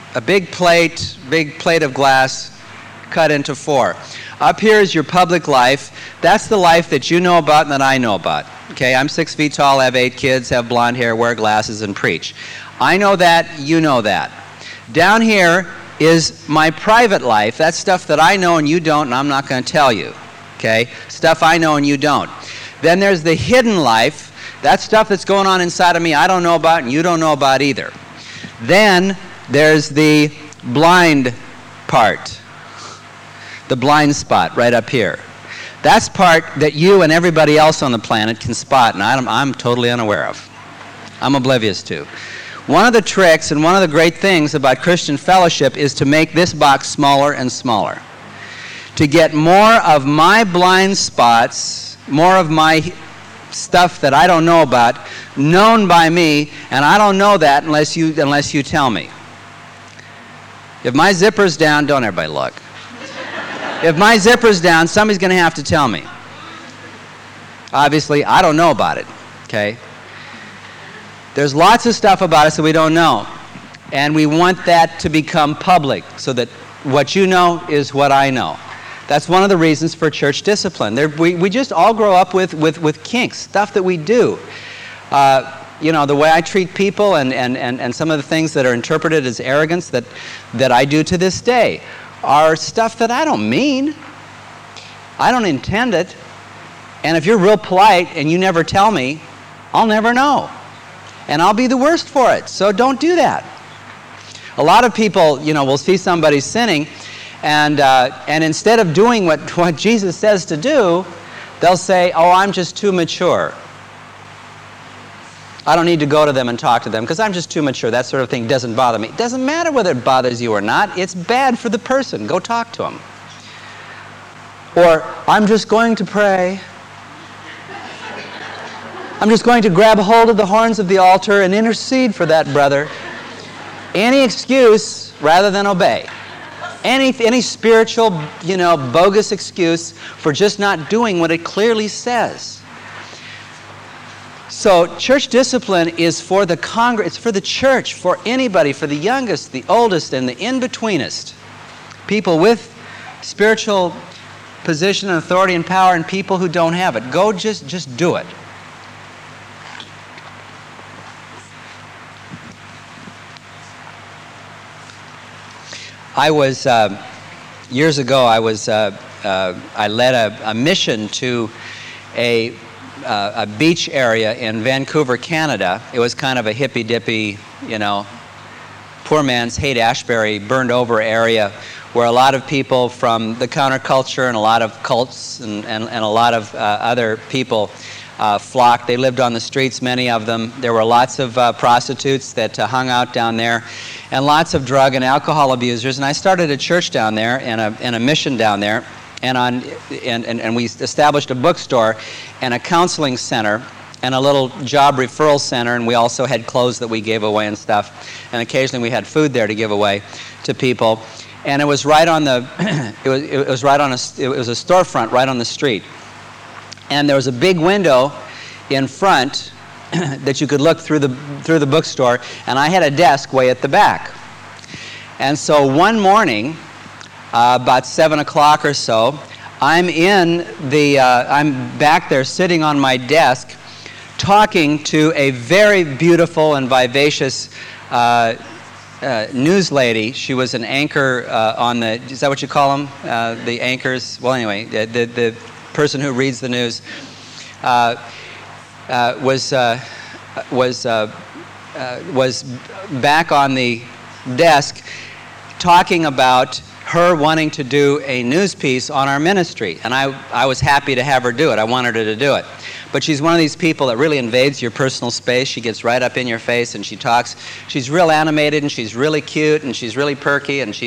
A: a big plate of glass cut into 4. Up here is your public life. That's the life that you know about and that I know about. Okay, I'm 6 feet tall, have 8 kids, have blonde hair, wear glasses, and preach. I know that, you know that. Down here is my private life. That's stuff that I know and you don't, and I'm not going to tell you. Okay, stuff I know and you don't. Then there's the hidden life. That's stuff that's going on inside of me I don't know about and you don't know about either. Then there's the blind part. The blind spot right up here. That's part that you and everybody else on the planet can spot, and I'm totally unaware of. I'm oblivious to. One of the tricks and one of the great things about Christian fellowship is to make this box smaller and smaller. To get more of my blind spots, more of my stuff that I don't know about, known by me, and I don't know that unless you tell me. If my zipper's down, don't everybody look. If my zipper's down, somebody's going to have to tell me. Obviously, I don't know about it, okay? There's lots of stuff about us that we don't know, and we want that to become public so that what you know is what I know. That's one of the reasons for church discipline. We just all grow up with kinks, stuff that we do. The way I treat people and some of the things that are interpreted as arrogance that I do to this day are stuff that I don't mean. I don't intend it. And if you're real polite and you never tell me, I'll never know. And I'll be the worst for it. So don't do that. A lot of people, will see somebody sinning, and instead of doing what Jesus says to do, they'll say, oh, I'm just too mature. I don't need to go to them and talk to them because I'm just too mature. That sort of thing doesn't bother me. It doesn't matter whether it bothers you or not. It's bad for the person. Go talk to them. Or, I'm just going to pray. I'm just going to grab hold of the horns of the altar and intercede for that brother. Any excuse rather than obey. Any spiritual, bogus excuse for just not doing what it clearly says. So church discipline is for the it's for the church, for anybody, for the youngest, the oldest, and the in-betweenest. People with spiritual position and authority and power, and people who don't have it. Go just do it. I was, years ago, I led a mission to a beach area in Vancouver, Canada. It was kind of a hippy-dippy, poor man's Haight-Ashbury, burned-over area where a lot of people from the counterculture and a lot of cults and a lot of other people flocked. They lived on the streets, many of them. There were lots of prostitutes that hung out down there, and lots of drug and alcohol abusers. And I started a church down there and a mission down there. And we established a bookstore and a counseling center and a little job referral center, and we also had clothes that we gave away and stuff. And occasionally we had food there to give away to people. And it was right on the it was a storefront right on the street. And there was a big window in front that you could look through the bookstore, and I had a desk way at the back. And so one morning, about 7 o'clock or so, I'm back there sitting on my desk talking to a very beautiful and vivacious news lady. She was an anchor on the, is that what you call them? The anchors? Well, anyway, the person who reads the news was back on the desk talking about her wanting to do a news piece on our ministry. And I was happy to have her do it. I wanted her to do it. But she's one of these people that really invades your personal space. She gets right up in your face and she talks. She's real animated and she's really cute and she's really perky and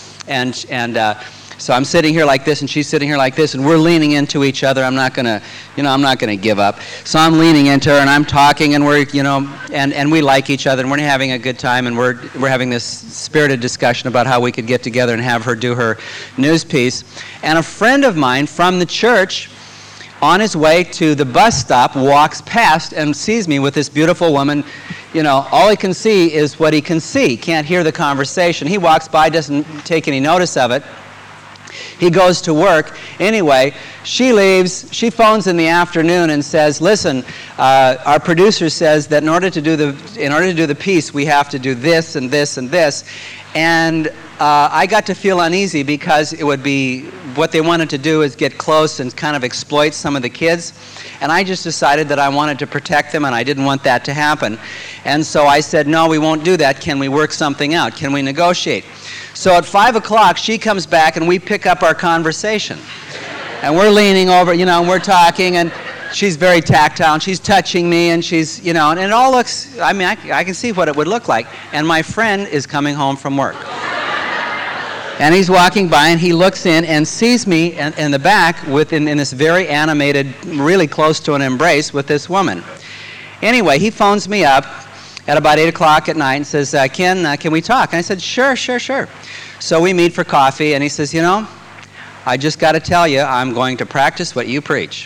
A: so I'm sitting here like this and she's sitting here like this and we're leaning into each other. I'm not gonna give up. So I'm leaning into her and I'm talking and we're, and we like each other and we're having a good time and we're having this spirited discussion about how we could get together and have her do her news piece. And a friend of mine from the church, on his way to the bus stop, walks past and sees me with this beautiful woman, you know, all he can see is what he can see. Can't hear the conversation. He walks by, doesn't take any notice of it. He goes to work. Anyway, she leaves. She phones in the afternoon and says, "Listen, our producer says that in order to do the piece, we have to do this and this and this." And I got to feel uneasy because it would be what they wanted to do is get close and kind of exploit some of the kids. And I just decided that I wanted to protect them, and I didn't want that to happen. And so I said, "No, we won't do that. Can we work something out? Can we negotiate?" So at 5 o'clock, she comes back, and we pick up our conversation. And we're leaning over, you know, and we're talking, and she's very tactile, and she's touching me, and she's, you know, and it all looks, I mean, I can see what it would look like. And my friend is coming home from work. And he's walking by, and he looks in and sees me in the back in this very animated, really close to an embrace with this woman. Anyway, he phones me up at about 8 o'clock at night and says, Ken, can we talk? And I said, sure. So we meet for coffee, and he says, "You know, I just got to tell you, I'm going to practice what you preach.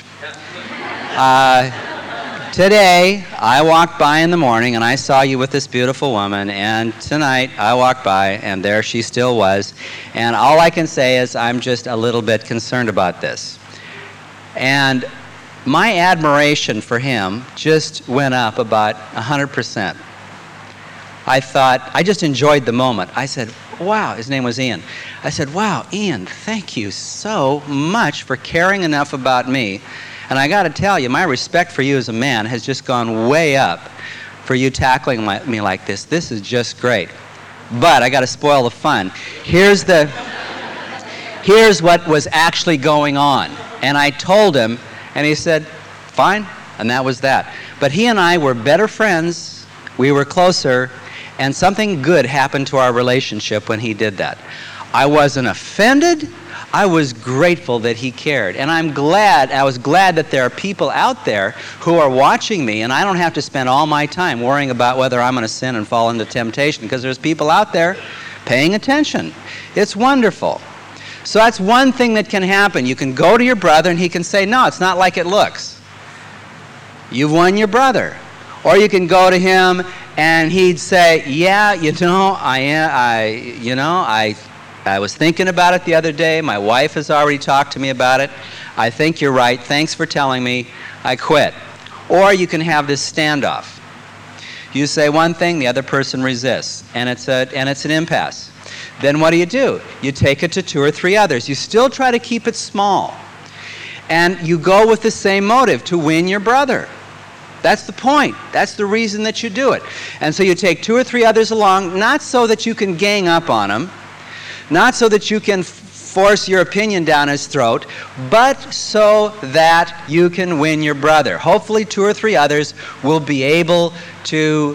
A: Today, I walked by in the morning, and I saw you with this beautiful woman, and tonight, I walked by, and there she still was. And all I can say is I'm just a little bit concerned about this." And my admiration for him just went up about 100%. I thought, I just enjoyed the moment. I said, "Wow," his name was Ian. I said, "Wow, Ian, thank you so much for caring enough about me. And I got to tell you, my respect for you as a man has just gone way up for you tackling me like this. This is just great. But I got to spoil the fun. Here's what was actually going on." And I told him, and he said, "Fine," and that was that. But he and I were better friends. We were closer, and something good happened to our relationship when he did that. I wasn't offended. I was grateful that he cared. And I was glad that there are people out there who are watching me, and I don't have to spend all my time worrying about whether I'm going to sin and fall into temptation, because there's people out there paying attention. It's wonderful. So that's one thing that can happen. You can go to your brother, and he can say, "No, it's not like it looks. You've won your brother." Or you can go to him, and he'd say, "Yeah, you know, I was thinking about it the other day. My wife has already talked to me about it. I think you're right. Thanks for telling me. I quit." Or you can have this standoff. You say one thing, the other person resists, and it's an impasse. Then what do? You take it to 2 or 3 others. You still try to keep it small. And you go with the same motive, to win your brother. That's the point. That's the reason that you do it. And so you take 2 or 3 others along, not so that you can gang up on them, not so that you can force your opinion down his throat, but so that you can win your brother. Hopefully 2 or 3 others will be able to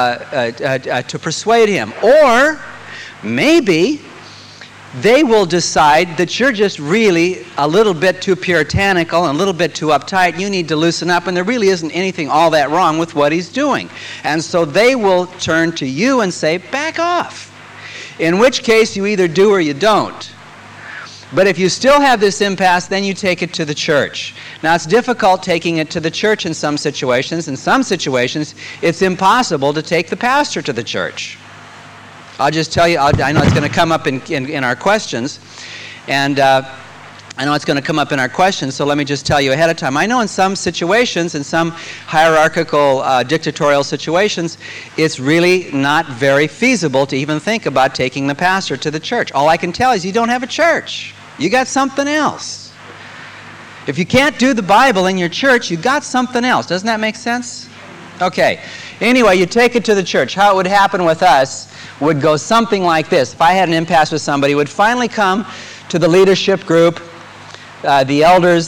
A: persuade him. Or maybe they will decide that you're just really a little bit too puritanical and a little bit too uptight. You need to loosen up, and there really isn't anything all that wrong with what he's doing. And so they will turn to you and say, "Back off." In which case, you either do or you don't. But if you still have this impasse, then you take it to the church. Now, it's difficult taking it to the church in some situations. In some situations, it's impossible to take the pastor to the church. I'll just tell you, I know it's going to come up in our questions, and I know it's going to come up in our questions, so let me just tell you ahead of time. I know in some situations, in some hierarchical, dictatorial situations, it's really not very feasible to even think about taking the pastor to the church. All I can tell is you don't have a church. You got something else. If you can't do the Bible in your church, you got something else. Doesn't that make sense? Okay. Anyway, you take it to the church. How it would happen with us would go something like this. If I had an impasse with somebody, it would finally come to the leadership group, the elders,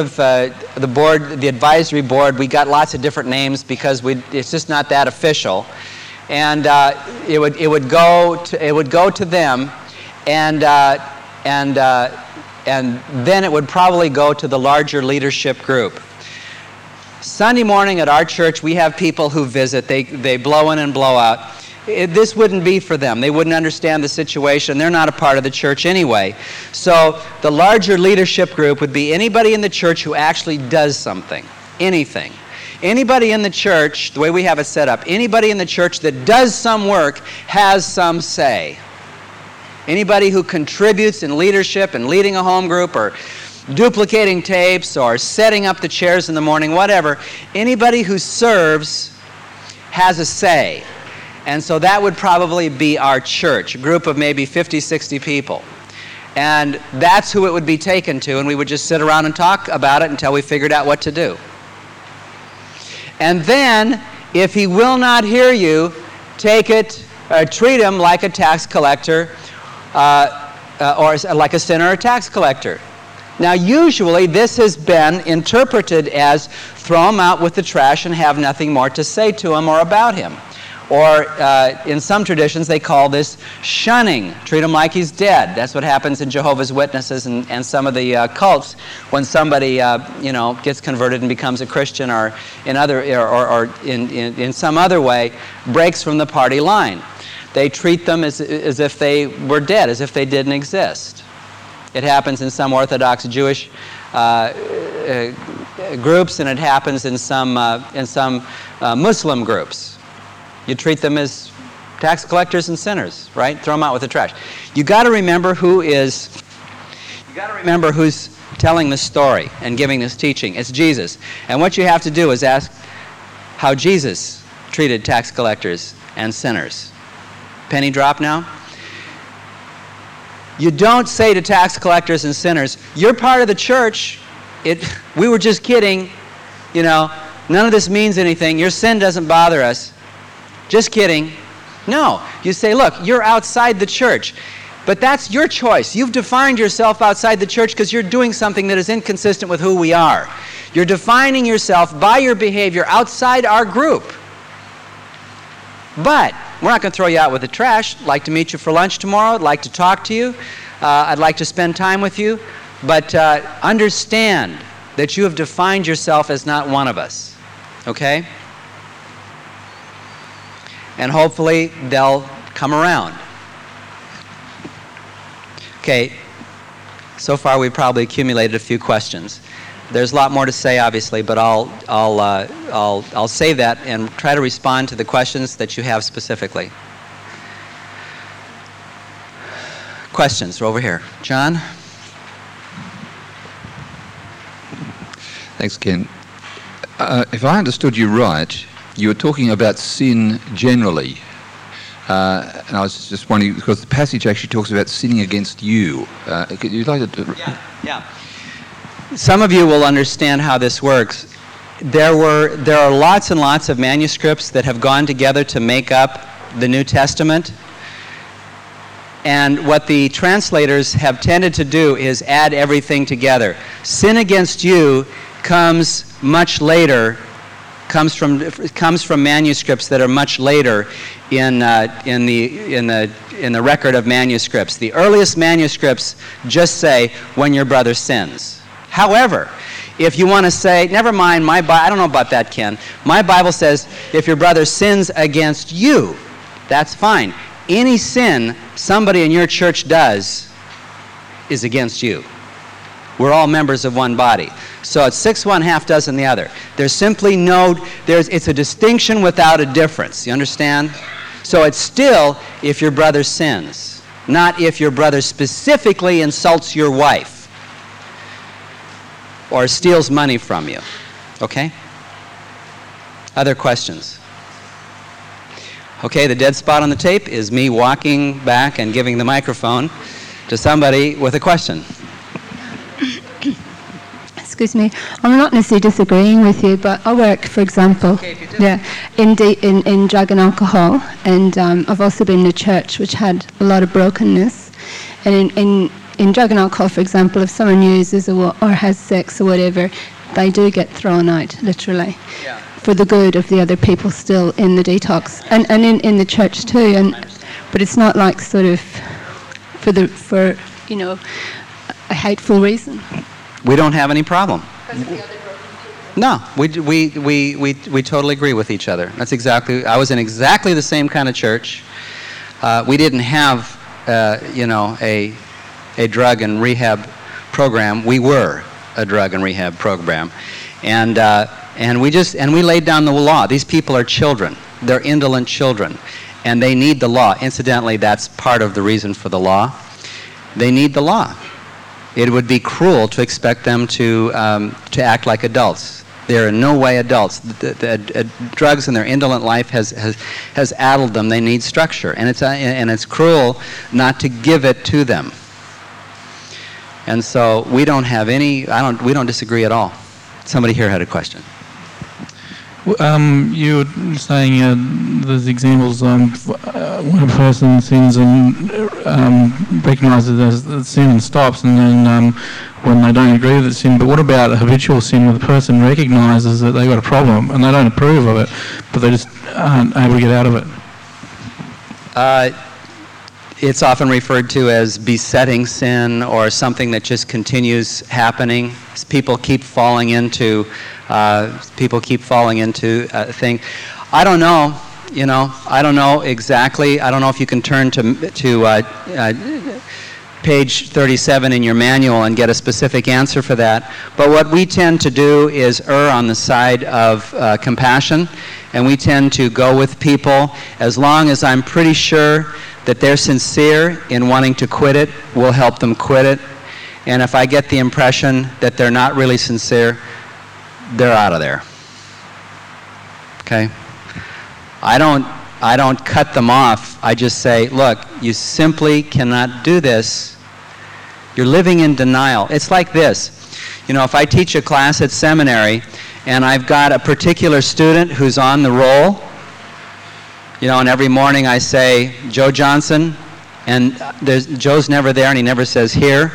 A: the advisory board. We got lots of different names because it's just not that official, and it would go to them, and then it would probably go to the larger leadership group. Sunday morning at our church, we have people who visit. They blow in and blow out. This wouldn't be for them. They wouldn't understand the situation. They're not a part of the church anyway. So the larger leadership group would be anybody in the church who actually does something, anything. Anybody in the church, the way we have it set up, anybody in the church that does some work has some say. Anybody who contributes in leadership and leading a home group or duplicating tapes or setting up the chairs in the morning, whatever, anybody who serves has a say. And so that would probably be our church, a group of maybe 50, 60 people. And that's who it would be taken to, and we would just sit around and talk about it until we figured out what to do. And then, if he will not hear you, treat him like a tax collector or like a sinner or tax collector. Now, usually this has been interpreted as throw him out with the trash and have nothing more to say to him or about him. Or in some traditions, they call this shunning. Treat him like he's dead. That's what happens in Jehovah's Witnesses and some of the cults when somebody gets converted and becomes a Christian, or in some other way breaks from the party line. They treat them as if they were dead, as if they didn't exist. It happens in some Orthodox Jewish groups, and it happens in some Muslim groups. You treat them as tax collectors and sinners, right? Throw them out with the trash. You got to remember who's telling the story and giving this teaching. It's Jesus. And what you have to do is ask how Jesus treated tax collectors and sinners. Penny drop now? You don't say to tax collectors and sinners, you're part of the church. We were just kidding. None of this means anything. Your sin doesn't bother us. Just kidding. No. You say, look, you're outside the church. But that's your choice. You've defined yourself outside the church because you're doing something that is inconsistent with who we are. You're defining yourself by your behavior outside our group. But we're not going to throw you out with the trash. I'd like to meet you for lunch tomorrow. I'd like to talk to you. I'd like to spend time with you. But understand that you have defined yourself as not one of us. Okay? And hopefully they'll come around. Okay, so far we've probably accumulated a few questions. There's a lot more to say, obviously, but I'll save that and try to respond to the questions that you have specifically. Questions over here, John.
D: Thanks, Ken. If I understood you right, you were talking about sin generally, and I was just wondering, because the passage actually talks about sinning against you. Could you like to...
A: Yeah. Some of you will understand how this works. There are lots and lots of manuscripts that have gone together to make up the New Testament. And what the translators have tended to do is add everything together. Sin against you comes much later. Comes from manuscripts that are much later in the record of manuscripts. The earliest manuscripts just say when your brother sins. However, if you want to say, never mind, I don't know about that, Ken. My Bible says if your brother sins against you, that's fine. Any sin somebody in your church does is against you. We're all members of one body. So it's 6 one, half dozen the other. There's simply it's a distinction without a difference. You understand? So it's still if your brother sins, not if your brother specifically insults your wife or steals money from you. Okay? Other questions? Okay, the dead spot on the tape is me walking back and giving the microphone to somebody with a question.
E: Excuse me, I'm not necessarily disagreeing with you, but I work, for example, in drug and alcohol, and I've also been in a church which had a lot of brokenness. And in drug and alcohol, for example, if someone uses or has sex or whatever, they do get thrown out, literally, for the good of the other people still in the detox, and in the church too. But it's not like sort of for a hateful reason.
A: We don't have any problem. No, we totally agree with each other. I was in exactly the same kind of church. We didn't have, a drug and rehab program. We were a drug and rehab program. And And we laid down the law. These people are children. They're indolent children. And they need the law. Incidentally, that's part of the reason for the law. They need the law. It would be cruel to expect them to act like adults. They're in no way adults. The drugs in their indolent life has addled them. They need structure, and it's cruel not to give it to them. And so we don't have any. We don't disagree at all. Somebody here had a question.
F: You were saying there's examples when a person sins and recognises it as sin and stops, and then when they don't agree with the sin. But what about a habitual sin where the person recognises that they've got a problem and they don't approve of it, but they just aren't able to get out of it?
A: It's often referred to as besetting sin, or something that just continues happening. People keep falling into a thing. I don't know. I don't know exactly. I don't know if you can turn to page 37 in your manual and get a specific answer for that. But what we tend to do is err on the side of compassion, and we tend to go with people as long as I'm pretty sure that they're sincere in wanting to quit it. We'll help them quit it. And if I get the impression that they're not really sincere, they're out of there. Okay? I don't cut them off. I just say, look, you simply cannot do this. You're living in denial. It's like this. If I teach a class at seminary and I've got a particular student who's on the roll, and every morning I say, Joe Johnson, and Joe's never there and he never says here.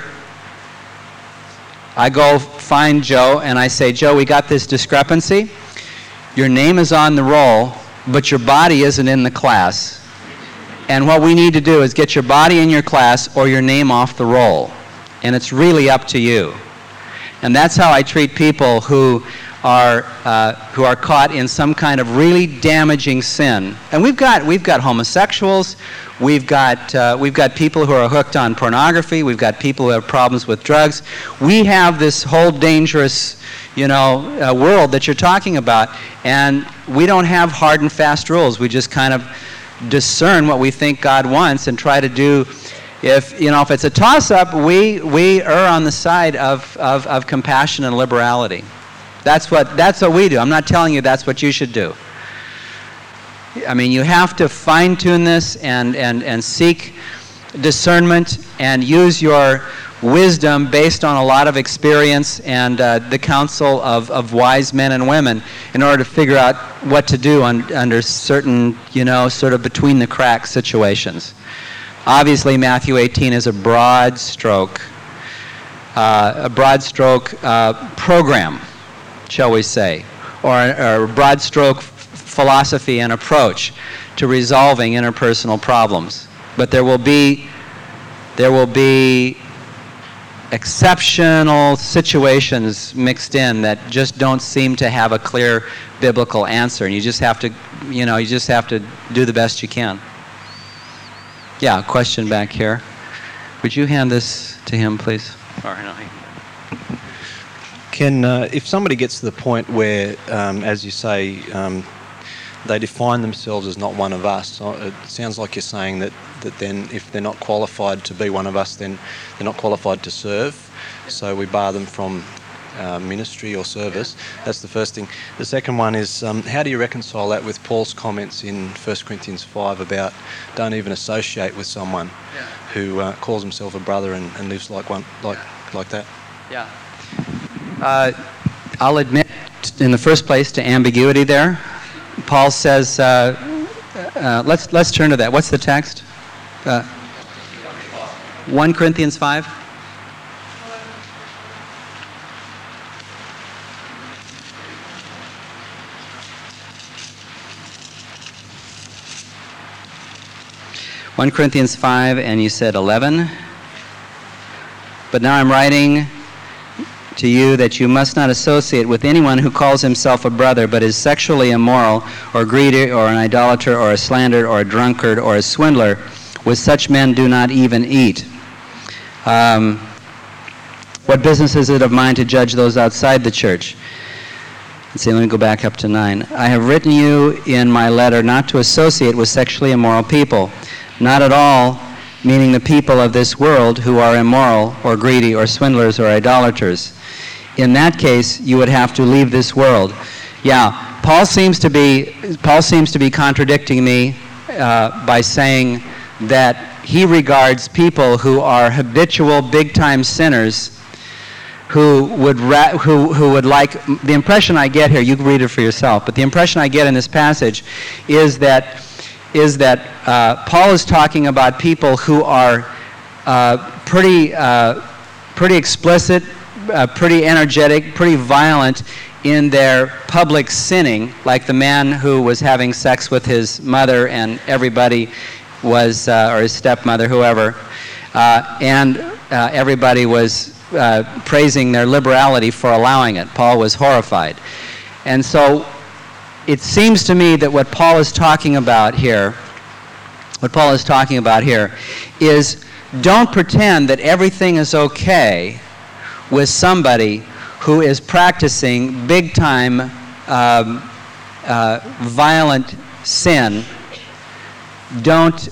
A: I go find Joe and I say, Joe, we got this discrepancy. Your name is on the roll, but your body isn't in the class. And what we need to do is get your body in your class or your name off the roll. And it's really up to you. And that's how I treat people who are caught in some kind of really damaging sin. And we've got homosexuals, we've got people who are hooked on pornography, we've got people who have problems with drugs. We have this whole dangerous, world that you're talking about, and we don't have hard and fast rules. We just kind of discern what we think God wants and try to do. If it's a toss-up, we err on the side of compassion and liberality. That's what we do. I'm not telling you that's what you should do. I mean, you have to fine-tune this and seek discernment and use your wisdom based on a lot of experience and the counsel of wise men and women in order to figure out what to do under certain, sort of between the cracks situations. Obviously, Matthew 18 is a broad stroke program, shall we say, or a broad stroke philosophy and approach to resolving interpersonal problems. But there will be exceptional situations mixed in that just don't seem to have a clear biblical answer, and you just have to do the best you can. Yeah, question back here. Would you hand this to him, please? Or no,
G: if somebody gets to the point where, as you say, they define themselves as not one of us, it sounds like you're saying that then if they're not qualified to be one of us, then they're not qualified to serve, so we bar them from ministry or service. That's the first thing. The second one is, how do you reconcile that with Paul's comments in 1 Corinthians 5 about don't even associate with someone who calls himself a brother and lives like that? Yeah.
A: I'll admit, in the first place, to ambiguity there. Paul says, let's turn to that. What's the text? 1 Corinthians 5? (1 Corinthians 5) and you said 11. But now I'm writing to you that you must not associate with anyone who calls himself a brother but is sexually immoral or greedy or an idolater or a slanderer or a drunkard or a swindler. With such men do not even eat. What business is it of mine to judge those outside the church? Let's see, let me go back up to 9. I have written you in my letter not to associate with sexually immoral people, not at all meaning the people of this world who are immoral or greedy or swindlers or idolaters. In that case, you would have to leave this world. Yeah, Paul seems to be contradicting me by saying that he regards people who are habitual, big-time sinners who would like, the impression I get here, you can read it for yourself, but the impression I get in this passage is that Paul is talking about people who are pretty explicit, pretty energetic, pretty violent in their public sinning, like the man who was having sex with his mother and everybody was, or his stepmother, whoever, and everybody was praising their liberality for allowing it. Paul was horrified. And so it seems to me that what Paul is talking about here is don't pretend that everything is okay with somebody who is practicing big-time violent sin. Don't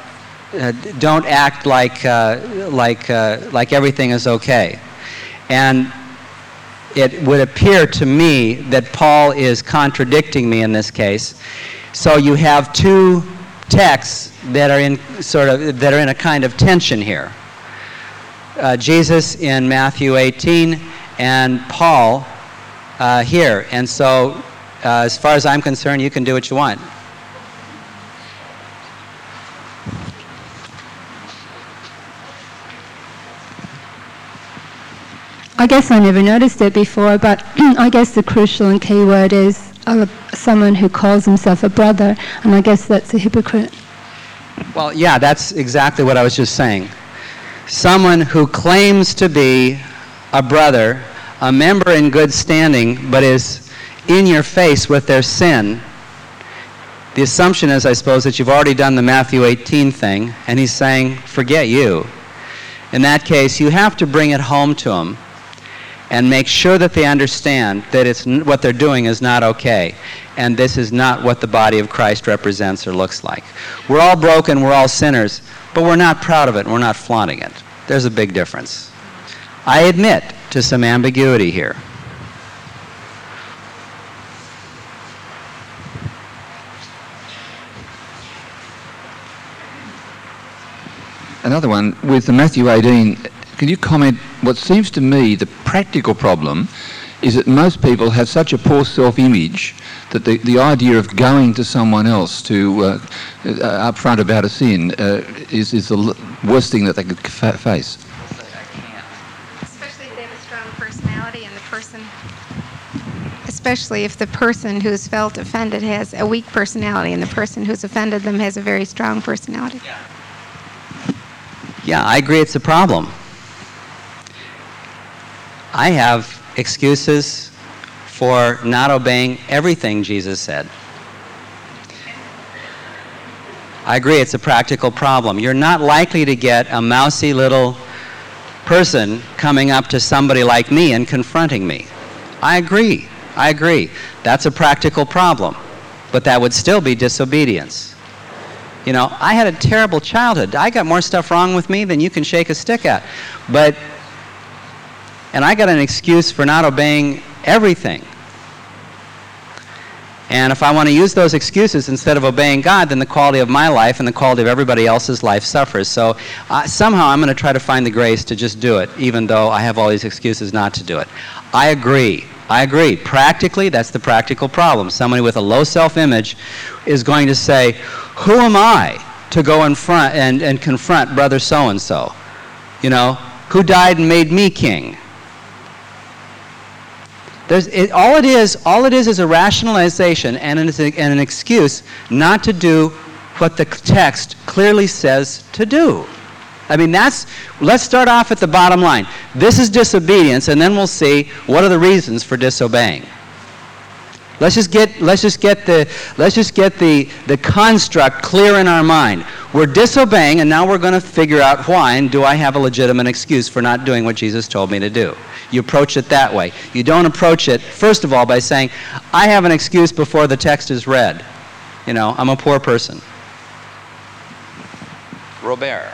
A: act like everything is okay. And it would appear to me that Paul is contradicting me in this case. So you have two texts that are in a kind of tension here. Jesus in Matthew 18 and Paul here. And so as far as I'm concerned, you can do what you want.
E: I guess I never noticed it before, but I guess the crucial and key word is someone who calls himself a brother, and I guess that's a hypocrite.
A: Well, yeah, that's exactly what I was just saying. Someone who claims to be a brother, a member in good standing, but is in your face with their sin. The assumption is, I suppose, that you've already done the Matthew 18 thing, and he's saying, forget you. In that case, you have to bring it home to them and make sure that they understand that what they're doing is not okay, and this is not what the body of Christ represents or looks like. We're all broken, we're all sinners, but we're not proud of it, and we're not flaunting it. There's a big difference. I admit to some ambiguity here.
D: Another one, with the Matthew 18, can you comment, what seems to me the practical problem is that most people have such a poor self-image that the idea of going to someone else to upfront about a sin is the worst thing that they could face.
H: Especially if they have a strong personality and the person, especially if the person who's felt offended has a weak personality and the person who's offended them has a very strong personality.
A: Yeah, I agree it's a problem. I have excuses for not obeying everything Jesus said. I agree it's a practical problem. You're not likely to get a mousy little person coming up to somebody like me and confronting me. I agree. That's a practical problem. But that would still be disobedience. You know, I had a terrible childhood. I got more stuff wrong with me than you can shake a stick at. And I got an excuse for not obeying everything. And if I want to use those excuses instead of obeying God, then the quality of my life and the quality of everybody else's life suffers. So somehow I'm going to try to find the grace to just do it, even though I have all these excuses not to do it. I agree. Practically, that's the practical problem. Somebody with a low self-image is going to say, who am I to go in front and confront brother so-and-so? You know, who died and made me king? All it is a rationalization and an excuse not to do what the text clearly says to do. I mean, let's start off at the bottom line. This is disobedience, and then we'll see what are the reasons for disobeying. Let's just get the construct clear in our mind. We're disobeying, and now we're going to figure out why, and do I have a legitimate excuse for not doing what Jesus told me to do? You approach it that way. You don't approach it, first of all, by saying, I have an excuse before the text is read. You know, I'm a poor person. Robert.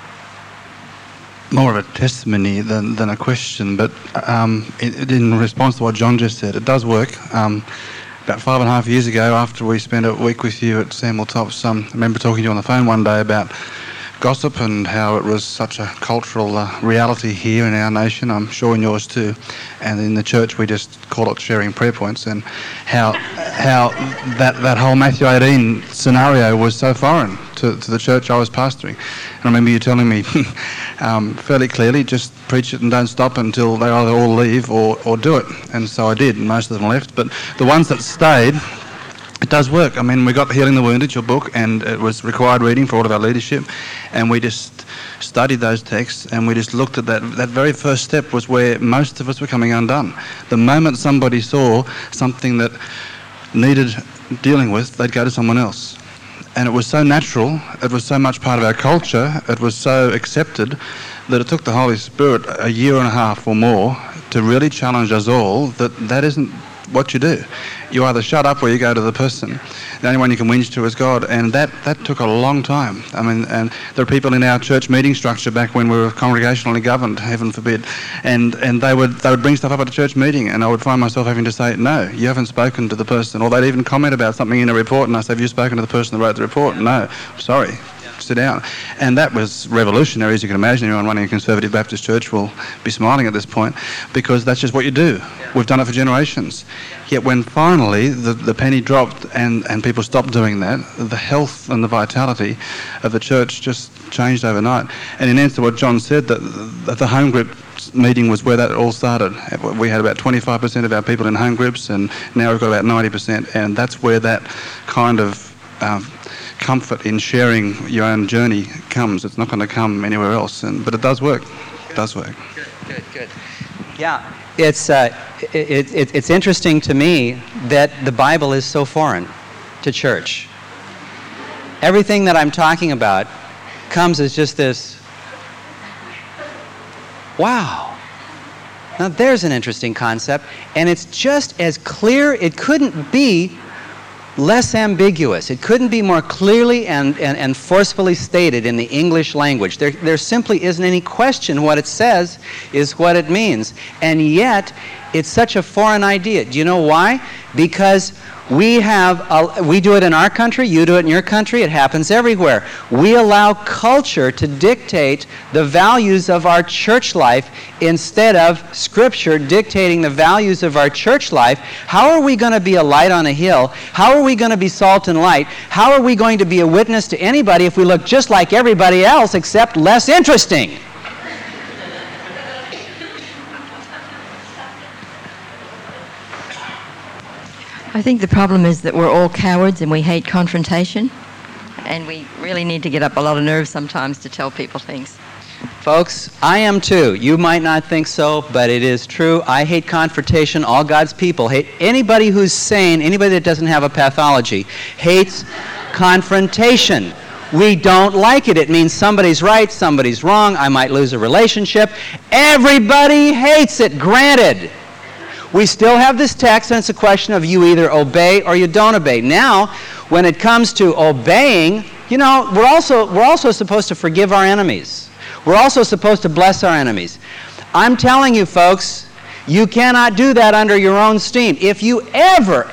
I: More of a testimony than a question, but in response to what John just said, it does work. About 5.5 years ago, after we spent a week with you at Samuel Tops, I remember talking to you on the phone one day about gossip and how it was such a cultural reality here in our nation, I'm sure in yours too, and in the church we just call it sharing prayer points, and how that whole Matthew 18 scenario was so foreign to the church I was pastoring. And I remember you telling me fairly clearly, just preach it and don't stop until they either all leave or do it. And so I did, and most of them left. But the ones that stayed, it does work. I mean, we got Healing the Wounded, your book, and it was required reading for all of our leadership, and we just studied those texts, and we just looked at that. That very first step was where most of us were coming undone. The moment somebody saw something that needed dealing with, they'd go to someone else. And it was so natural, it was so much part of our culture, it was so accepted, that it took the Holy Spirit 1.5 years or more to really challenge us all that isn't what you do. You either shut up or you go to the person. The only one you can whinge to is God, and that took a long time. I mean, and there are people in our church meeting structure back when we were congregationally governed, heaven forbid, and they would bring stuff up at a church meeting, and I would find myself having to say, no, you haven't spoken to the person, or they'd even comment about something in a report, and I say, have you spoken to the person that wrote the report? No, sorry. Sit down. And that was revolutionary, as you can imagine. Anyone running a Conservative Baptist church will be smiling at this point, because that's just what you do. We've done it for generations. Yet when finally the penny dropped and people stopped doing that, the health and the vitality of the church just changed overnight. And in answer to what John said, that the home group meeting was where that all started. We had about 25% of our people in home groups, and now we've got about 90%, and that's where that kind of comfort in sharing your own journey comes. It's not going to come anywhere else, but it does work. It does work.
A: Good. Yeah, it's interesting to me that the Bible is so foreign to church. Everything that I'm talking about comes as just this, wow. Now there's an interesting concept, and it's just as clear, it couldn't be less ambiguous. It couldn't be more clearly and forcefully stated in the English language. There simply isn't any question what it says is what it means. And yet, it's such a foreign idea. Do you know why? Because we do it in our country, you do it in your country, it happens everywhere. We allow culture to dictate the values of our church life instead of Scripture dictating the values of our church life. How are we going to be a light on a hill? How are we going to be salt and light? How are we going to be a witness to anybody if we look just like everybody else except less interesting?
J: I think the problem is that we're all cowards and we hate confrontation, and we really need to get up a lot of nerve sometimes to tell people things.
A: Folks, I am too. You might not think so, but it is true. I hate confrontation. All God's people hate. Anybody who's sane, anybody that doesn't have a pathology, hates confrontation. We don't like it. It means somebody's right, somebody's wrong, I might lose a relationship. Everybody hates it, granted. We still have this text, and it's a question of you either obey or you don't obey. Now, when it comes to obeying, you know, we're also supposed to forgive our enemies. We're also supposed to bless our enemies. I'm telling you, folks, you cannot do that under your own steam. If you ever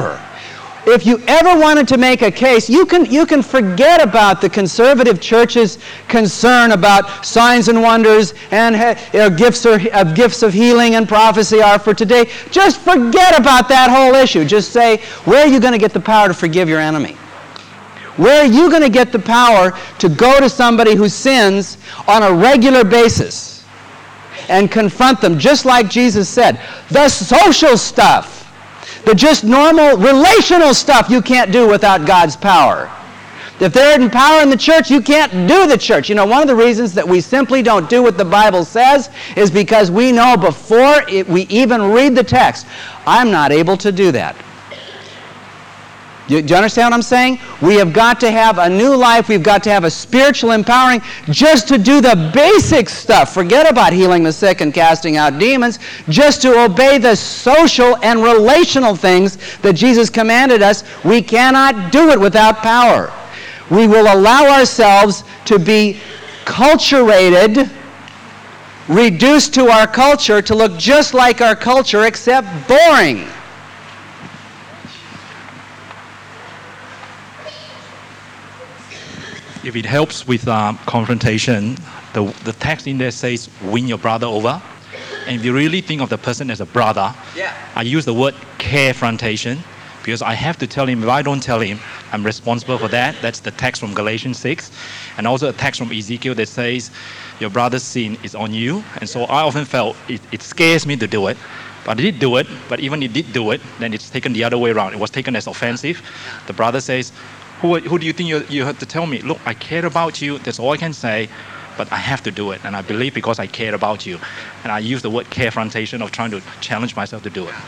A: wanted to make a case, you can forget about the conservative church's concern about signs and wonders and gifts of healing and prophecy are for today. Just forget about that whole issue. Just say, where are you going to get the power to forgive your enemy? Where are you going to get the power to go to somebody who sins on a regular basis and confront them, just like Jesus said? The social stuff, the just normal relational stuff you can't do without God's power. If there isn't power in the church, you can't do the church. You know, one of the reasons that we simply don't do what the Bible says is because we know before we even read the text, I'm not able to do that. Do you understand what I'm saying? We have got to have a new life. We've got to have a spiritual empowering just to do the basic stuff. Forget about healing the sick and casting out demons. Just to obey the social and relational things that Jesus commanded us. We cannot do it without power. We will allow ourselves to be culturated, reduced to our culture, to look just like our culture except boring.
K: If it helps with confrontation, the text in there says, win your brother over. And if you really think of the person as a brother, I use the word carefrontation because I have to tell him. If I don't tell him, I'm responsible for that. That's the text from Galatians 6. And also a text from Ezekiel that says, your brother's sin is on you. And so I often felt it scares me to do it. But I did do it. But even if it did do it, then it's taken the other way around. It was taken as offensive. The brother says, who do you think you have to tell me? Look, I care about you. That's all I can say. But I have to do it. And I believe because I care about you. And I use the word carefrontation of trying to challenge myself to do it.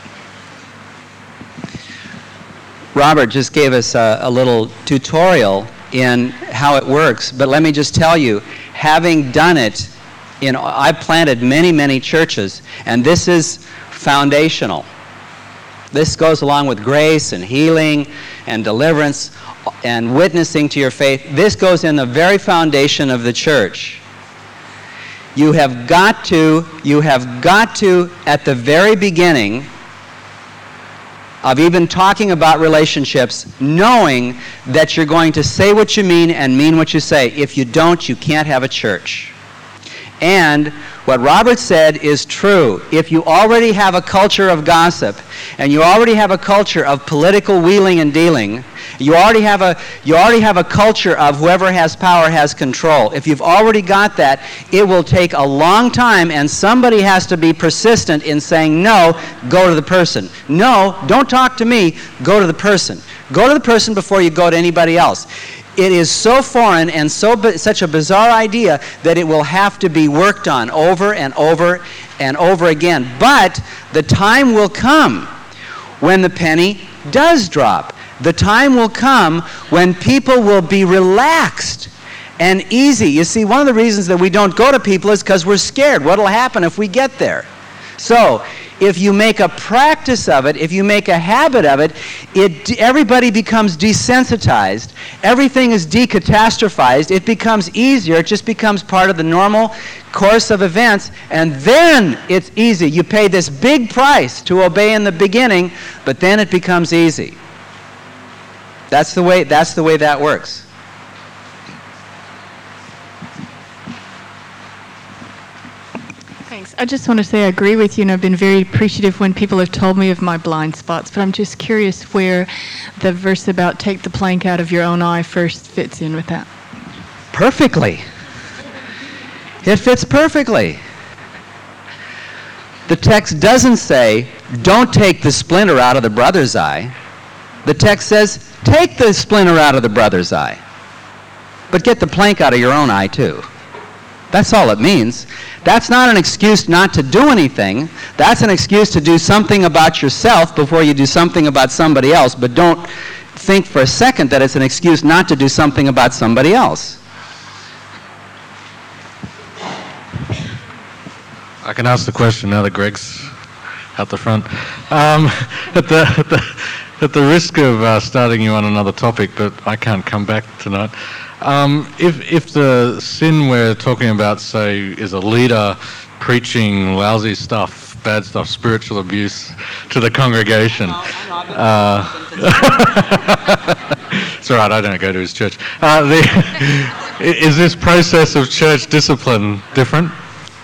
A: Robert just gave us a little tutorial in how it works. But let me just tell you, having done it, I've planted many, many churches. And this is foundational. This goes along with grace and healing and deliverance and witnessing to your faith. This goes in the very foundation of the church. You have got to, at the very beginning of even talking about relationships, knowing that you're going to say what you mean and mean what you say. If you don't, you can't have a church. And what Robert said is true. If you already have a culture of gossip, and you already have a culture of political wheeling and dealing, you already have a culture of whoever has power has control. If you've already got that, it will take a long time, and somebody has to be persistent in saying, no, go to the person. No, don't talk to me, go to the person. Go to the person before you go to anybody else. It is so foreign and such a bizarre idea that it will have to be worked on over and over and over again. But the time will come when the penny does drop. The time will come when people will be relaxed and easy. You see, one of the reasons that we don't go to people is because we're scared. What will happen if we get there? So, if you make a practice of it, if you make a habit of it, everybody becomes desensitized. Everything is decatastrophized. It becomes easier. It just becomes part of the normal course of events. And then it's easy. You pay this big price to obey in the beginning, but then it becomes easy. That's the way that works.
L: Thanks. I just want to say I agree with you, and I've been very appreciative when people have told me of my blind spots, but I'm just curious where the verse about take the plank out of your own eye first fits in with that.
A: Perfectly. It fits perfectly. The text doesn't say, don't take the splinter out of the brother's eye. The text says, take the splinter out of the brother's eye. But get the plank out of your own eye too. That's all it means. That's not an excuse not to do anything. That's an excuse to do something about yourself before you do something about somebody else. But don't think for a second that it's an excuse not to do something about somebody else.
M: I can ask the question now that Greg's out the front. At the risk of starting you on another topic, but I can't come back tonight. If the sin we're talking about, say, is a leader preaching lousy stuff, bad stuff, spiritual abuse to the congregation, it's all right, I don't go to his church. Is this process of church discipline different?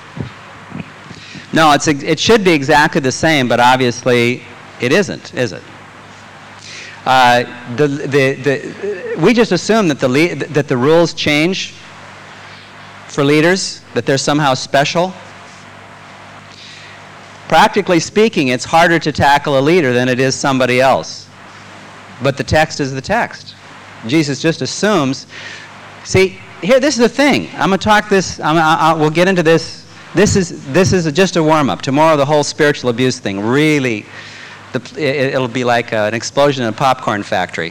A: No, it should be exactly the same, but obviously it isn't, is it? We just assume that the rules change for leaders, that they're somehow special. Practically speaking, it's harder to tackle a leader than it is somebody else. But the text is the text. Jesus just assumes. See, here, this is the thing. I'm going to talk this. We'll get into this. This is just a warm-up. Tomorrow, the whole spiritual abuse thing really It'll be like an explosion in a popcorn factory.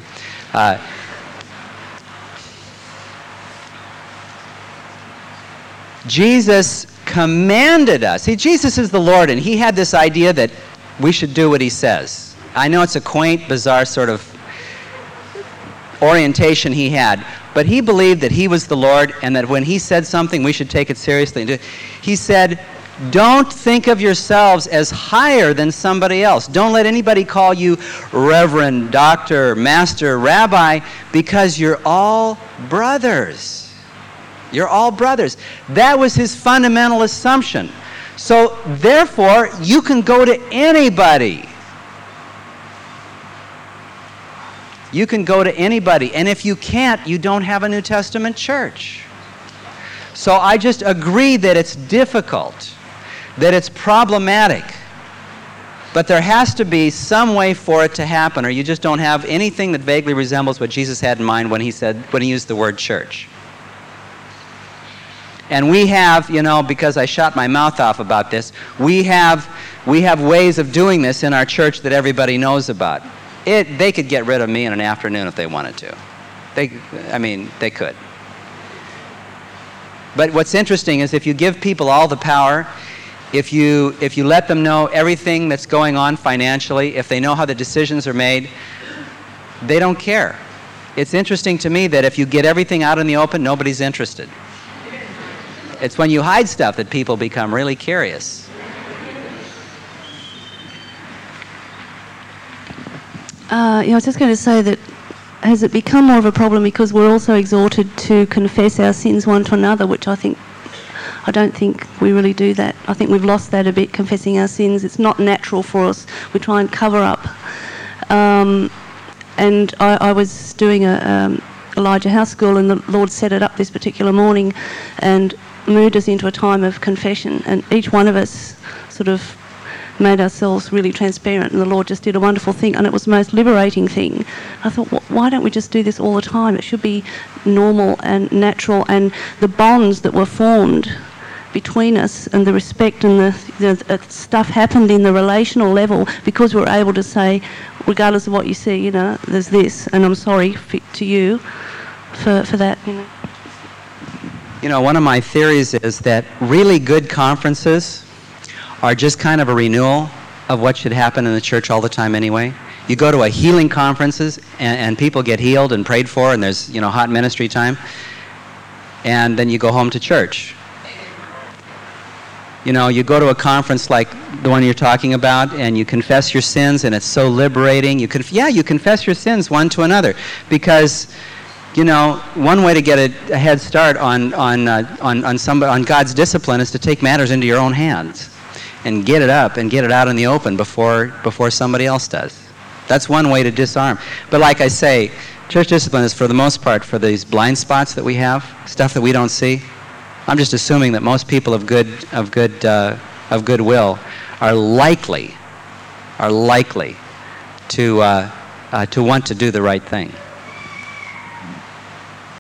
A: Jesus commanded us. See, Jesus is the Lord, and he had this idea that we should do what he says. I know it's a quaint, bizarre sort of orientation he had, but he believed that he was the Lord and that when he said something, we should take it seriously. He said, don't think of yourselves as higher than somebody else. Don't let anybody call you Reverend, Doctor, Master, Rabbi, because you're all brothers. You're all brothers. That was his fundamental assumption. So, therefore, you can go to anybody. You can go to anybody. And if you can't, you don't have a New Testament church. So I just agree that it's difficult, that it's problematic. But there has to be some way for it to happen, or you just don't have anything that vaguely resembles what Jesus had in mind when he used the word church. And we have, because I shot my mouth off about this, we have ways of doing this in our church that everybody knows about. They could get rid of me in an afternoon if they wanted to. They could. But what's interesting is if you give people all the power, if you let them know everything that's going on financially, if they know how the decisions are made, they don't care. It's interesting to me that if you get everything out in the open, nobody's interested. It's when you hide stuff that people become really curious.
N: I was just going to say that has it become more of a problem because we're also exhorted to confess our sins one to another, which I don't think we really do that. I think we've lost that a bit, confessing our sins. It's not natural for us. We try and cover up. And I was doing a Elijah House School, and the Lord set it up this particular morning and moved us into a time of confession, and each one of us sort of made ourselves really transparent, and the Lord just did a wonderful thing, and it was the most liberating thing. I thought, why don't we just do this all the time? It should be normal and natural, and the bonds that were formed between us and the respect and the stuff happened in the relational level because we were able to say, regardless of what you see, there's this, and I'm sorry to you for that,
A: One of my theories is that really good conferences are just kind of a renewal of what should happen in the church all the time anyway. You go to a healing conferences and people get healed and prayed for, and there's, hot ministry time, and then you go home to church. You go to a conference like the one you're talking about, and you confess your sins, and it's so liberating. You confess your sins one to another, because one way to get a head start on God's discipline is to take matters into your own hands and get it up and get it out in the open before somebody else does. That's one way to disarm. But like I say, church discipline is for the most part for these blind spots that we have, stuff that we don't see. I'm just assuming that most people of goodwill are likely to want to do the right thing.